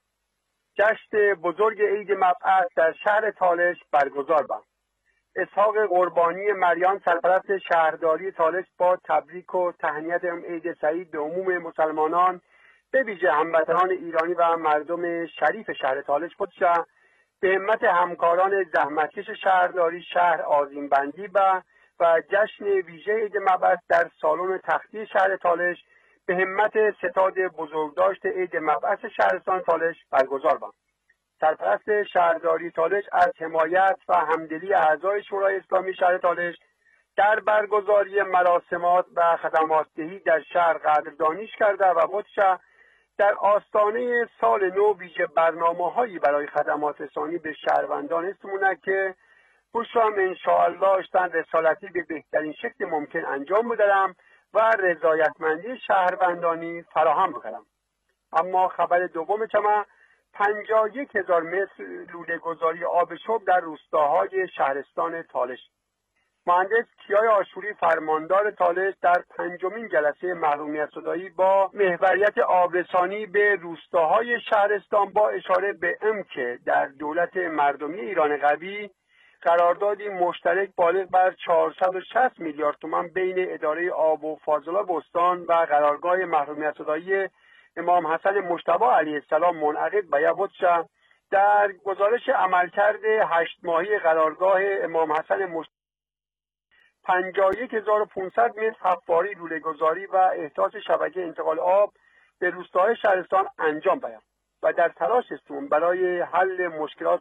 جشن بزرگ عید مبعث در شهر تالش برگزار باد. اسحاق قربانی مریان سرپرست شهرداری تالش با تبریک و تهنیت عید سعید به عموم مسلمانان به ویژه هموطنان ایرانی و مردم شریف شهر تالش خودشه به همت همکاران زحمتکش شهرداری شهر آذین بندی و و جشن ویژه عید مبعث در سالن تختی شهر تالش به همت ستاد بزرگداشت عید مبعث شهرستان تالش برگزار باد. سرپرست شهرداری تالش از حمایت و همدلی اعضای شورای اسلامی شهر تالش در برگزاری مراسمات و خدمات دهی در شهر قدردانیش کرده و خودش در آستانه سال نو ویژه برنامه‌هایی برای خدمات رسانی به شهروندان استمونه که بشرام انشاءالله اشتن رسالتی به بهترین شکل ممکن انجام بدم و رضایتمندی شهروندانی فراهم بکنم. اما خبر دوم چما پنجاه و یک هزار متر لوله گذاری آب شرب در روستاهای شهرستان تالش. مهندس کیای آشوری فرماندار تالش در پنجمین جلسه محرومیت زدایی با محوریت آبرسانی به روستاهای شهرستان با اشاره به اینکه در دولت مردمی ایران قوی قراردادی مشترک بالغ بر چهارصد و شصت میلیارد تومان بین اداره آب و فاضلاب استان و قرارگاه محرومیت زدایی امام حسن مجتبی علیه السلام منعقد به یبودشه در گزارش عملکرد هشت ماهی قرارگاه امام حسن مجتبی پنجاه و یک هزار و پانصد متر حفاری لوله گذاری و احداث شبکه انتقال آب به روستاهای شهرستان انجام دهد و در تلاش استون برای حل مشکلات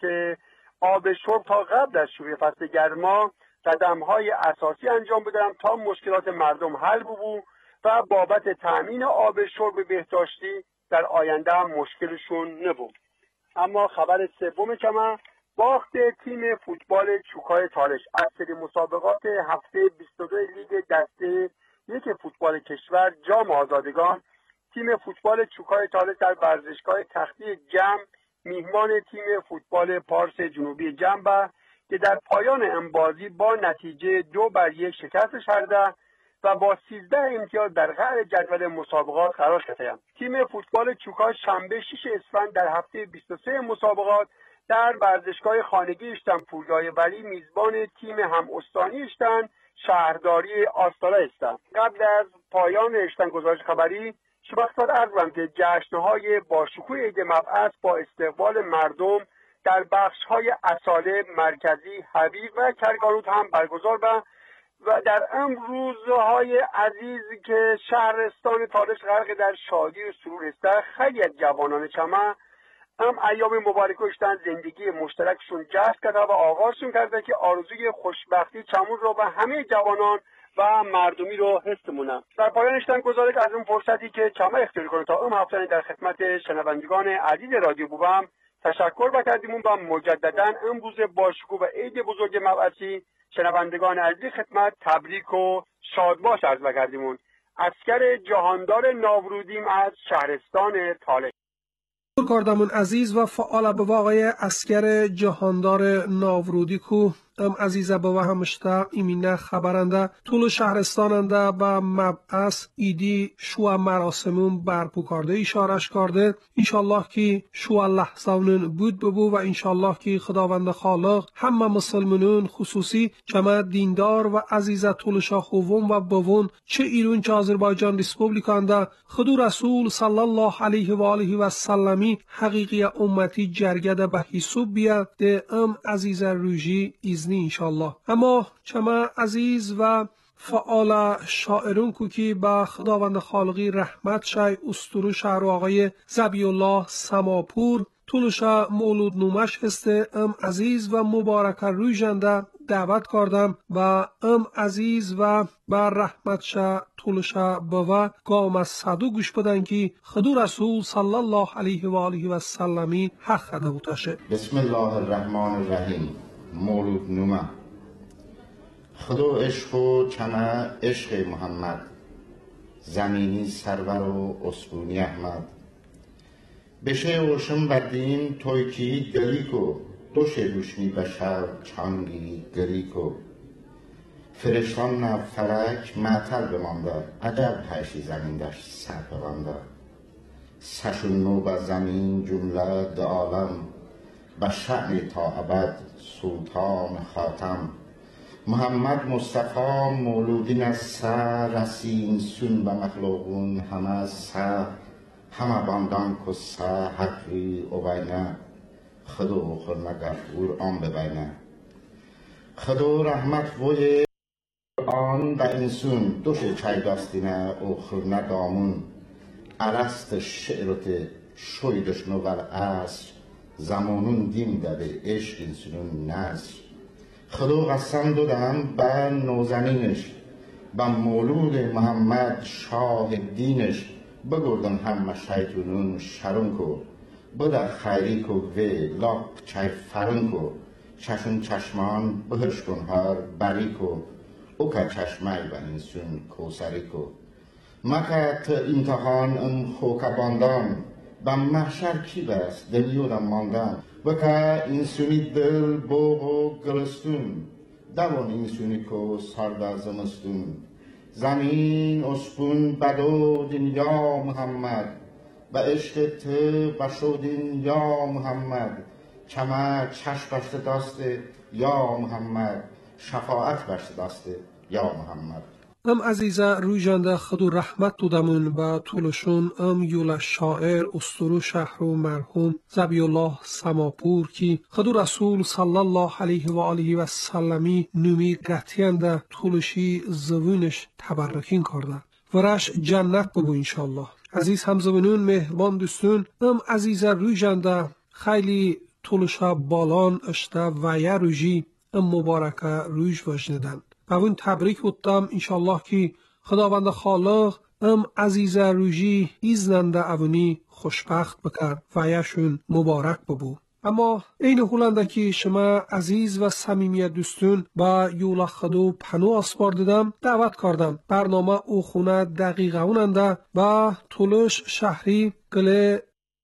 آب شرب تا قبل از شروع فصل گرما قدم‌های اساسی انجام بدم تا مشکلات مردم حل ببو و بابت تأمین آب شرب بهداشتی در آینده هم مشکلشون نبود. اما خبر سوم چما باخت تیم فوتبال چوکای تالش از سری مسابقات هفته بیست و دو لیگ دسته یک فوتبال کشور جام آزادگان. تیم فوتبال چوکای تالش در ورزشگاه تختی جم میهمان تیم فوتبال پارس جنوبی جنبه که در پایان این بازی با نتیجه دو بر یک شکست خورده و با سیزده امتیاز در قعر جدول مسابقات قرار گرفته. تیم فوتبال چوکا شنبه شش اسفند در هفته بیست و سه مسابقات در ورزشگاه خانگی اشتن پوریای ولی میزبان تیم هم استانی اشتن شهرداری آستارا هستند. قبل از پایان اشتن گزارش خبری شما خدمت عرض کنم که جشن‌های با شکوه عید مبعث با استقبال مردم در بخش‌های اصاله مرکزی، حبیب و کرگانوت هم برگزار و و در این روزهای عزیز که شهرستان تالش غرق در شادی و سرور است، خیلی از جوانان چما هم ایام مبارک اشتن زندگی مشترکشون جشن کرده و آغازشون کرده که آرزوی خوشبختی چمون رو به همه جوانان و مردمی رو حس مونم. در پایان اشتن گذارش از اون فرصتی که چما اختیار کنه تا اون هفته در خدمت شنوندگان عزیز رادیو بوبم تشکر بکردیم و مجددا امروز با شکوه و عید بزرگ مبعثی شنوندگان عزیز خدمت تبریک و شادباش عرض بکردیم. اسکر جهاندار ناورودیم از شهرستان تالش. کاردمون عزیز و فعال به آقای اسکر جهاندار ناورودی کو ام عزیز با همشتا ایمینه خبرنده طول شهرستاننده و مبعث ایدی شو مراسمون برپو کرده اشارش کرده. انشالله که شو لحظانون بود ببو و انشالله که خداوند خالق همه مسلمانون خصوصی جمع دیندار و عزیز طول شاخوون و بوون چه ایران چه آذربایجان ریسپوبلیکانده خدو رسول صلی الله علیه و آله و سلمی حقیقی امتی جرگده به حسوب بیاد ده ام عزیز روژی ایزنی انشالله. اما چما عزیز و فعال شاعرون کوکی با خداوند خالقی رحمت شای استرو شهر آقای زبی الله سماپور طولشا مولود نومش هسته ام عزیز و مبارک روی جنده دعوت کردم و ام عزیز و بر رحمت شا طولشا بوا گام از صدو گوش بدن که خدو رسول صلی الله علیه و آله و سلمی حق خده بوتاشه. بسم الله الرحمن الرحیم. مولود نومه خدو عشق و چمه عشق محمد زمینی سرور و اسبونی احمد بشه اوشم بدین تویکی گلیکو دوشه دوشمی بشر چانگی گلیکو فرشتان نه فرک معطل بمانده عجب پیشی زمین داشت سرپوانده سشون نو به زمین جمله ده عالم به شأن تا ابد سلطان خاتم محمد مصطفی مولودین از سر رسین سون به مخلوقون همه از سر همه باندان که سر حقی اوبینه خدو خورنه گفور آن ببینه خدو رحمت وی آن به انسون دوش چای داستینه او خورنه دامون عرست شعرت شویدش نوور عصر زمانون دیم داده عشق انسونون نصر خدو قسم دادم به نوزنینش به مولود محمد شاه دینش بگردن همه شیطونون شرون کو بده خیری کو وی لاک چای فرن کو چشون چشمان بهش کن هر بری کو او که چشمه به انسون کوسری کو مکه تا امتحان ام خوکباندان به محشر کی بست دلیورم ماندن و که انسونی دل بوغ و گلستون دوان انسونی کو سرد زمستون زمین اسپون بدودین یا محمد به عشق تو بشودین یا محمد چمه چشم بسته داسته یا محمد شفاعت بسته داسته یا محمد ام عزیزه روی جنده خدو رحمت دودمون به طولشون ام یول شاعر استرو شهر و مرحوم زبی الله سماپور کی خدو رسول صلی الله علیه و آله و سلمی نومی قطینده طولشی زوینش تبرکین کرده ورش جنت بگو انشالله. عزیز همزبانون مهربان دوستون ام عزیزه روی جنده خیلی طولشا بالان اشته و یه روژی ام مبارکه رویش وجندن اون تبریک بودم انشالله که خداوند خالق ام عزیز روژی ایزننده اونی خوشبخت بکر و یشون مبارک ببو. اما این حولنده که شما عزیز و صمیمی دوستون با یولا خدو پنو آسپار دیدم دعوت کردم برنامه او خونه دقیقه اوننده با طولش شهری گله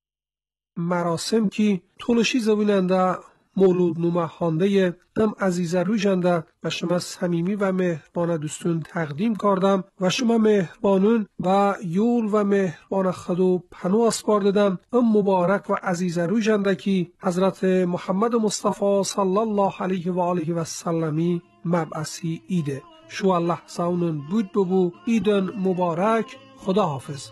مراسم که طولشی زویننده مولود نومه خانده ام عزیزه روی جنده و شما صمیمی و مهربان دوستون تقدیم کردم و شما مهربانون و یول و مهربان خدو پنو اسپار دادم ام مبارک و عزیزه روی جنده که حضرت محمد مصطفی صلی الله علیه و آله و سلمی مبعثی ایده شو الله ساونن بود ببو ایدن مبارک. خدا حافظ.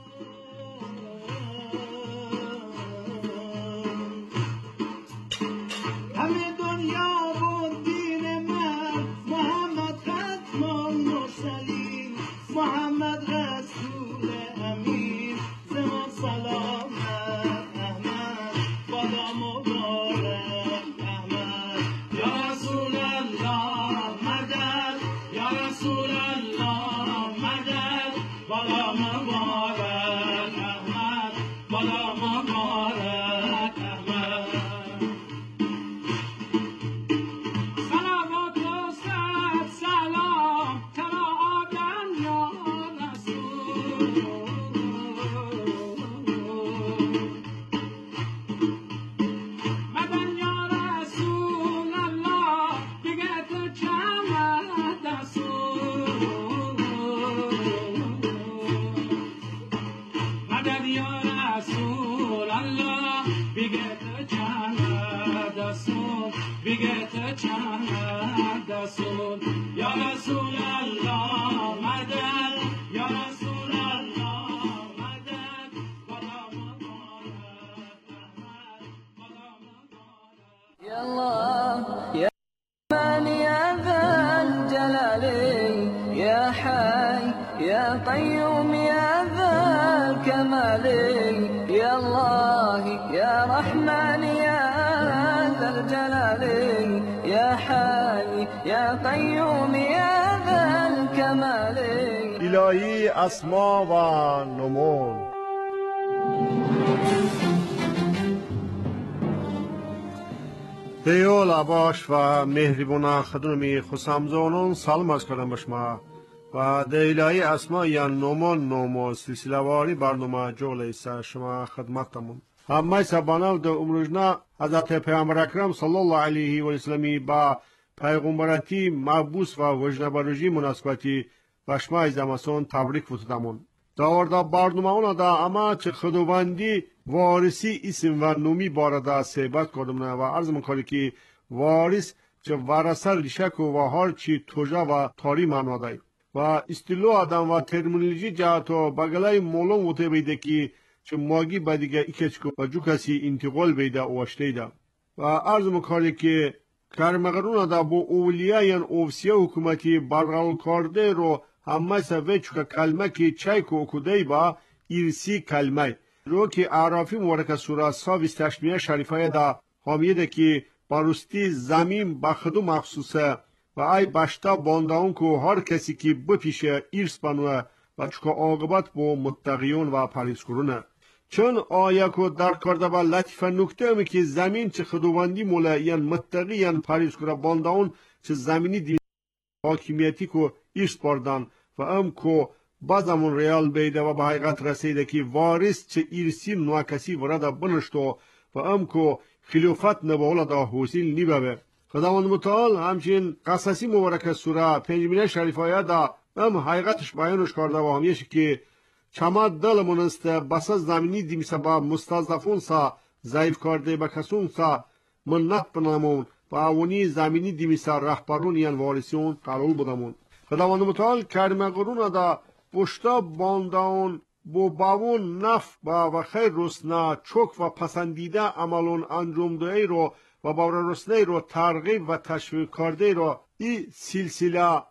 قيوم يا ذا الكمال يا الله يا رحمن يا ذا الجلال يا حي يا قيوم يا ذا الكمال الهی اسما و نمون. دیول عباش و مهربان خدمت خسامزانان سلام از کردم به شما و دیلای اسما یا نومان نومو سلسله واری برنامه جوله سر شما خدمتمون همه سبانال در امروزنا حضرت پیامبر اکرم صلی الله علیه و سلمی با پیغمبرتی مبعوث و وجنبرجی مناسبتی و شما از امسون تبریک فتدمون داوردا برنامه اونا دا اما چه خداوندی وارثی اسم و نومی بارده صحبت کردم و عرض میکنم که وارث چه ورثه ریشک و هر چی توجه و تاری معنی و استیلو آدم و ترمینولوژی جهاتو بغلای مولم وته بیده که چه ماگی با دیگه ایکچکو و جو کسی انتقال بیده اوشته ده و عرض میکنم که کرمغرون دا با اولیاء یا اوفسیه حکومتی برقرار کرده رو همه سوی چکا کلمه که چای که اکوده با ایرسی کلمه رو که عرافی مورک سوره ساویس تشمیه شریفه دا حامیه ده که بارستی زمین بخدو مخصوصه و ای بشتا بانداون که هر کسی که بپیشه ایرس بنوه و چکا آقابت با متقیون و پریزکرونه چون آیا که در کرده با لطیفه نکته همی که زمین چه خداوندی موله یا متقی یا پریزکره بانداون چه زمینی دی حاکمیتی که ایرس باردن و ام که بازمون ریال بیده و به حقیقت رسیده که وارث چه ایرسی نوع کسی ورده بنشتو و ام که خلافت نباولا دا حوصیل نیبه خداوند متعال همچنین قصصی مبارک سوره پنجمینه شریفه دا ام حقیقتش بیانش کرده و همیشه که چما دل منسته بس زمینی دیم سبا مستضعفون سا ضعیف کرده به کسون سا منت بنامون و اونی زمینی دیم سا رهبرون یان وارثون قرار بودمون خداوند متعال کرمه قرون دا پشتا بانداون بو باون نف با و خیر رسنا چوک و پسندیده عملون انجام ده رو و باور رسنه رو ترغیب و تشویق کرده رو ای سلسله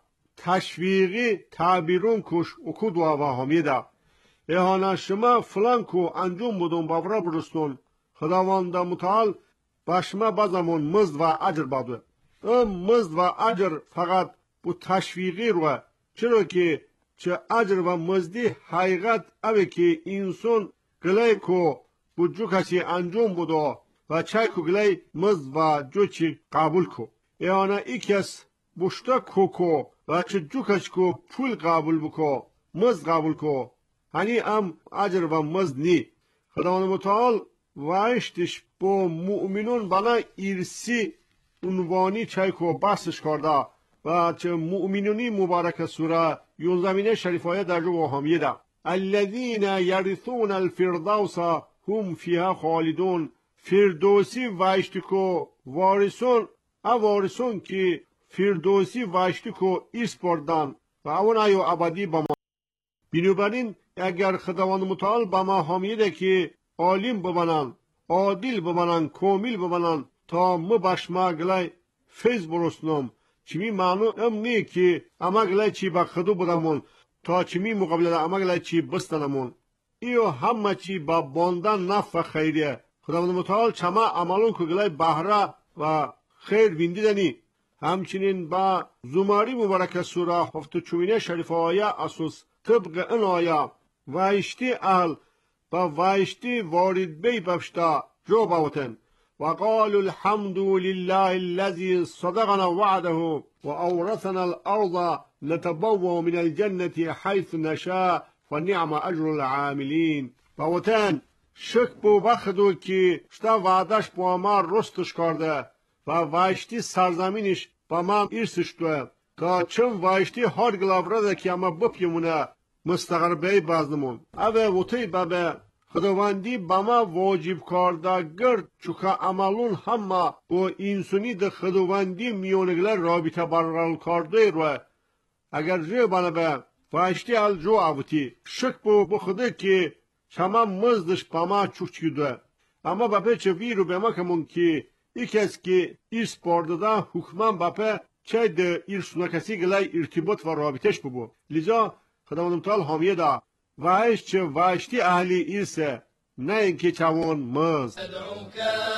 تشویقی تعبیرون کش اکود و وهمیده احانا شما فلان کو انجام بودون باور برستون خداوند متعال باشما بازمون مزد و اجر باده ام مزد و اجر فقط bu teşviqi ruha. Çero ki çe acr ve mızdi haqiqat ave ki inson gılay ko bu cukasi anjom budo ve çay ko gılay mız ve cuçi kabul ko. E ana ikes buşta koko ve çe cukaç ko pul kabul buko mız kabul ko. Hani am acr ve mız ni. Xudavand Mutaal vayştiş bu müminun bana irsi unvani çay ko basış karda. و چه مؤمنونی مبارک سوره یونزمینه شریفایه در جو حامیه ده الذین یرثون الفردوس هم فیها خالدون فردوسی واشتی کو وارثون ا وارثون که فردوسی واشتی کو ایس بردن و اون ایو ابدی با ما بنابراین اگر خداوند متعال با ما حامیه ده که عالم ببنن عادل ببنن کامل ببنن تا مبشما گلای فیض برسنم چمی معنو ام نی که اماگلای چی با خدو بودمون تا چمی مقابل اماگلای چی بستنمون ایو همه چی با باندن نفع خیریه خداوند متعال چما عملون که گلای بهره و خیر ویندیدنی همچنین با زماری مبارک سوره هفت چوینه شریف آیه اساس طبق این آیه وایشتی اهل با وایشتی وارد بی بفشتا جو باوتن وقالوا الحمد لله الذي صدقنا وعده وأورثنا الأرض نتبوأ من الجنة حيث نشاء فنعم أجر العاملين باوتن شک بو بخدو که شتا وعدش با ما رستش کرده و وایشتی سرزمینش با ما ایرسش دوه تا چون وایشتی هر گلاورده که اما بپیمونه مستقربه بازنمون اوه وطی بابه خداوندی با ما واجب کرده گرد چوکا عملون همه با انسانی ده خداوندی میونگله رابطه برقرار کرده رو اگر جو بنا به واشتی ال جو آوتی شک بو بخده که شما مزدش با ما چوک چیده اما باپه چه ویرو به ما کمون که ایکس که ایرس برده ده حکمان باپه چه ده ایرسونه کسی گلای ارتباط و رابطش ببو لذا خداوند متعال حامیه ده وایش چه وایشتی اهلی ایرسه نه اینکه چوان مز ادعوك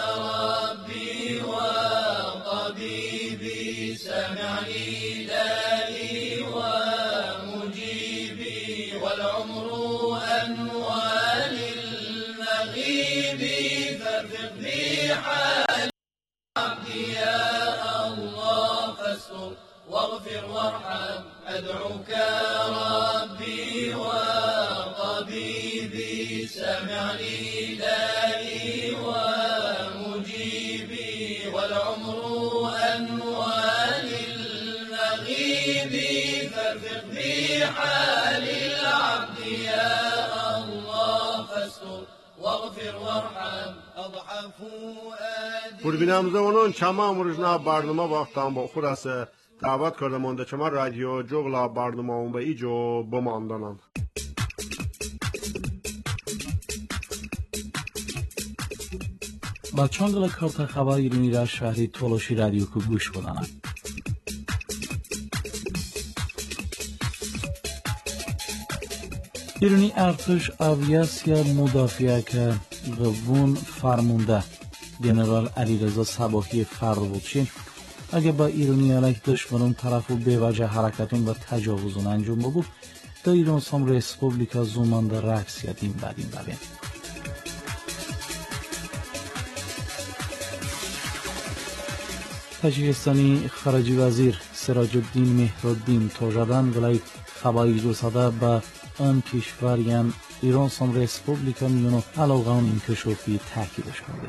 ربي وطبيبي سمعني دائي ومجيبي والعمر أنوال المغيب فارفق بي حال عبدي يا الله فاستر واغفر وارحم أدعوك ربي وطبيبي سمعني دائي ومجيبي والعمر أنوال المغيب فارفق بحال العبد يا الله فاستر واغفر وارحم اضعف فؤادي. پربینندگان چما مرجنا برنامه وقتان با خود است دعوت کرده مانده چما رادیو جغلا برنامه اون به ایجو بماندانند. با چانگل کارت خبر ایرانی را شهری تولوشی رادیو کو گوش بدانند. ایرانی ارتش آویاسیا مدافعه که قوون فرمونده جنرال علیرضا صباحی فردوچی اگه با ایرانی علیه دشمنان طرف و به وجه حرکتون و تجاوزون انجام بگو در ایران سام ریسپوبلیکا زومانده رکس یدیم بدیم ببین. تاجیکستانی خارجی وزیر سراج الدین مهرالدین توجدان گلای خبایی جوساده با آن کشوریم ایران سام ریسپوبلیکا میونو علاقه آن انکشافی تحکیلش کرده.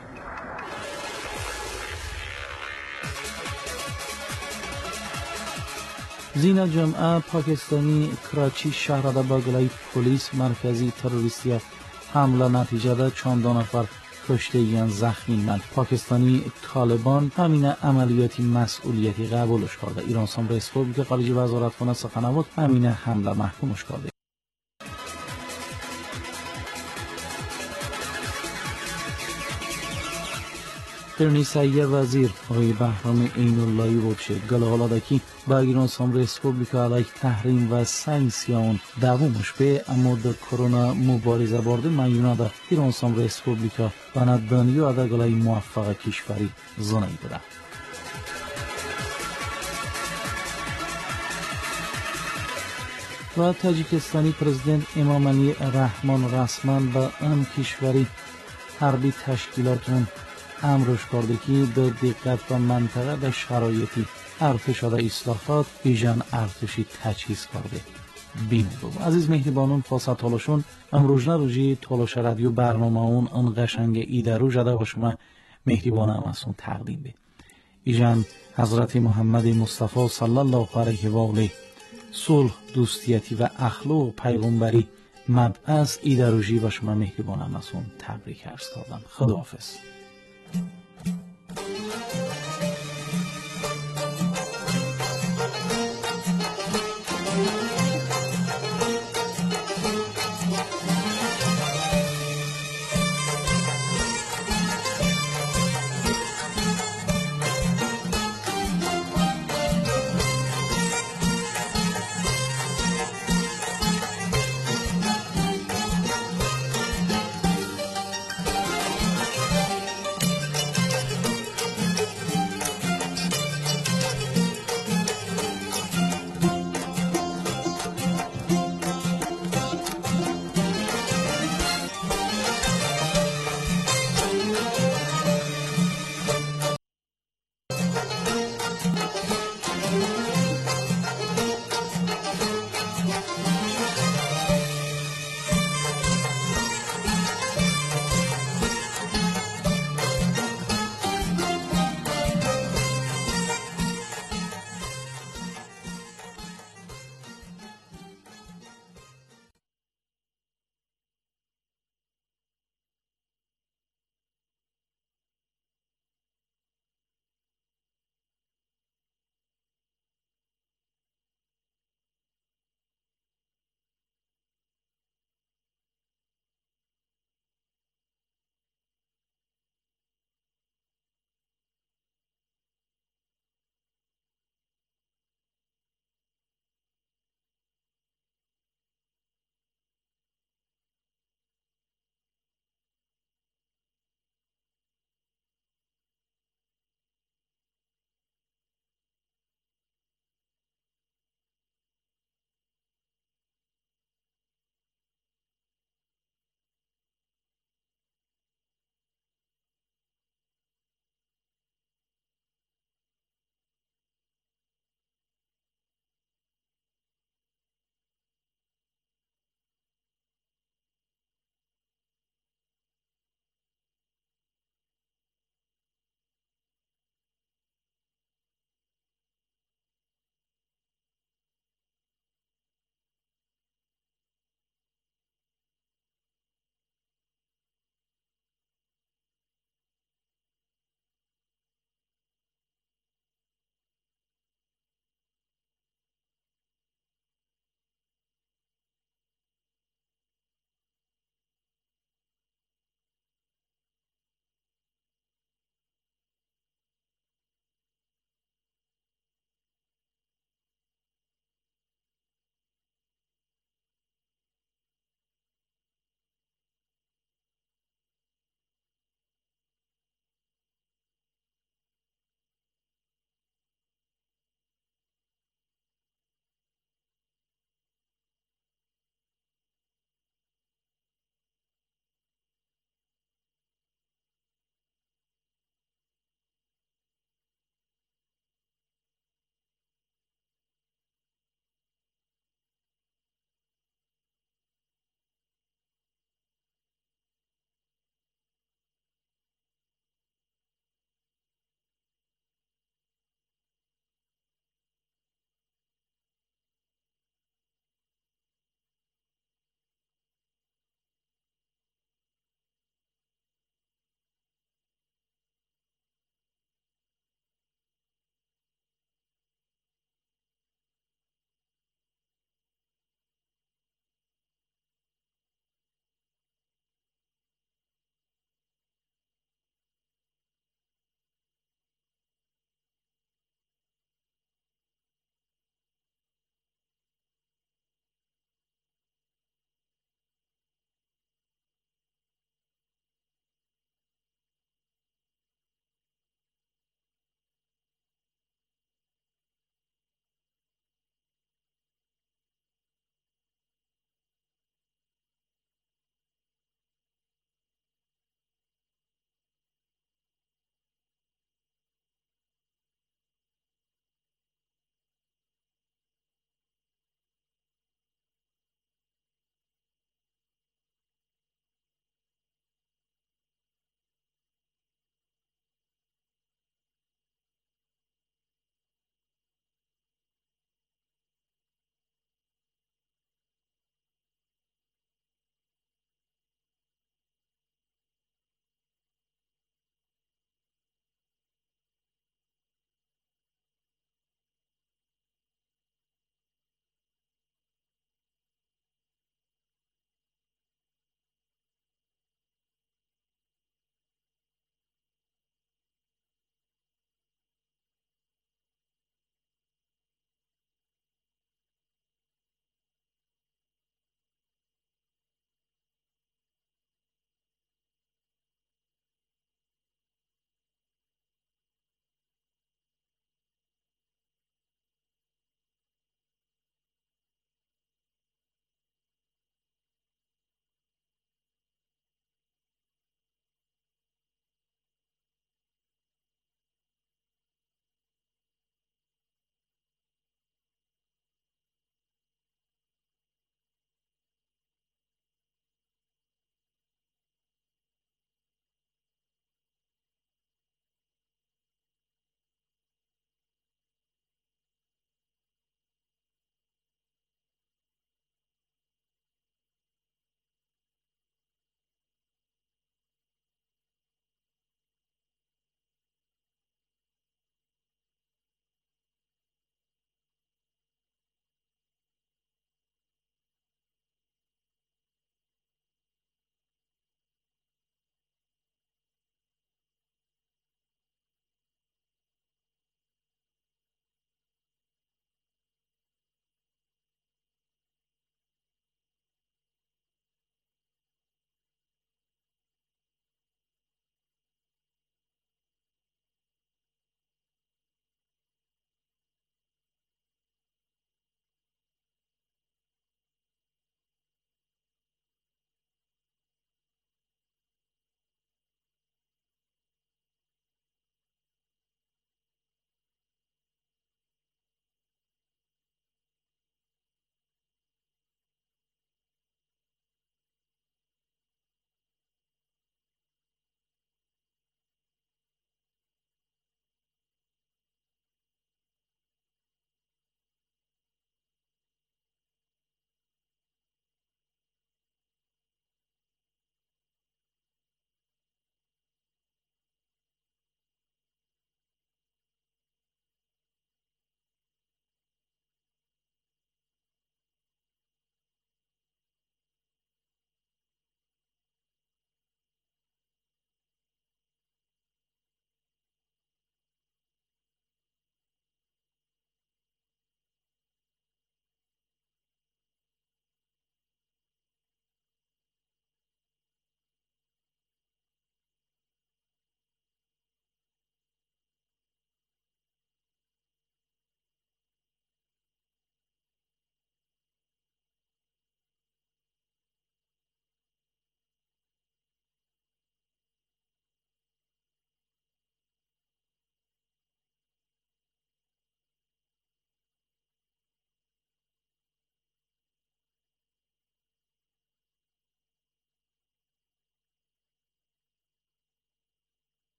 زینا جمعه پاکستانی کراچی شهر با گلای پلیس مرکزی تروریستی حمله نتیجه ده چند نفر کشته یا زخمی مند. پاکستانی طالبان همین عملیاتی مسئولیتی قبولش کرده. ایران سام ریسپوبلیکا خارجی وزارتخانه سخنگوی همین حمله محکومش کرده. ایرانی سایه وزیر آقای بهرام عین‌اللهی گفته گلالادکی با ایران سام ریسپوبلیکا علیه تحریم و سانکسیون دوامش به اما در کرونا مبارزه برده میونه در ایران سام ریسپوبلیکا و ندانی و ادگلای موفق کشوری زنی بوده. و تاجیکستانی پرزیدنت امام علی رحمان رسما با ام کشوری حربی تشکیلاتون امرش کرده که در دقت و منطقه در شرایطی ارتش و اصلاحات بیژن ارتشی تجهیز کرده. بین بود. عزیز مهربانون فرصت تلاشون امروزنا روزی تلاش رادیو برنامه اون ان قشنگ ایده رو جدا با شما مهربان همسون تقدیم به. بیژن حضرت محمد مصطفی صلی الله علیه و آله صلح دوستیتی و اخلاق پیغمبری مبعث ایده روزی با شما مهربان همسون تبریک عرض کردم. خداحافظ.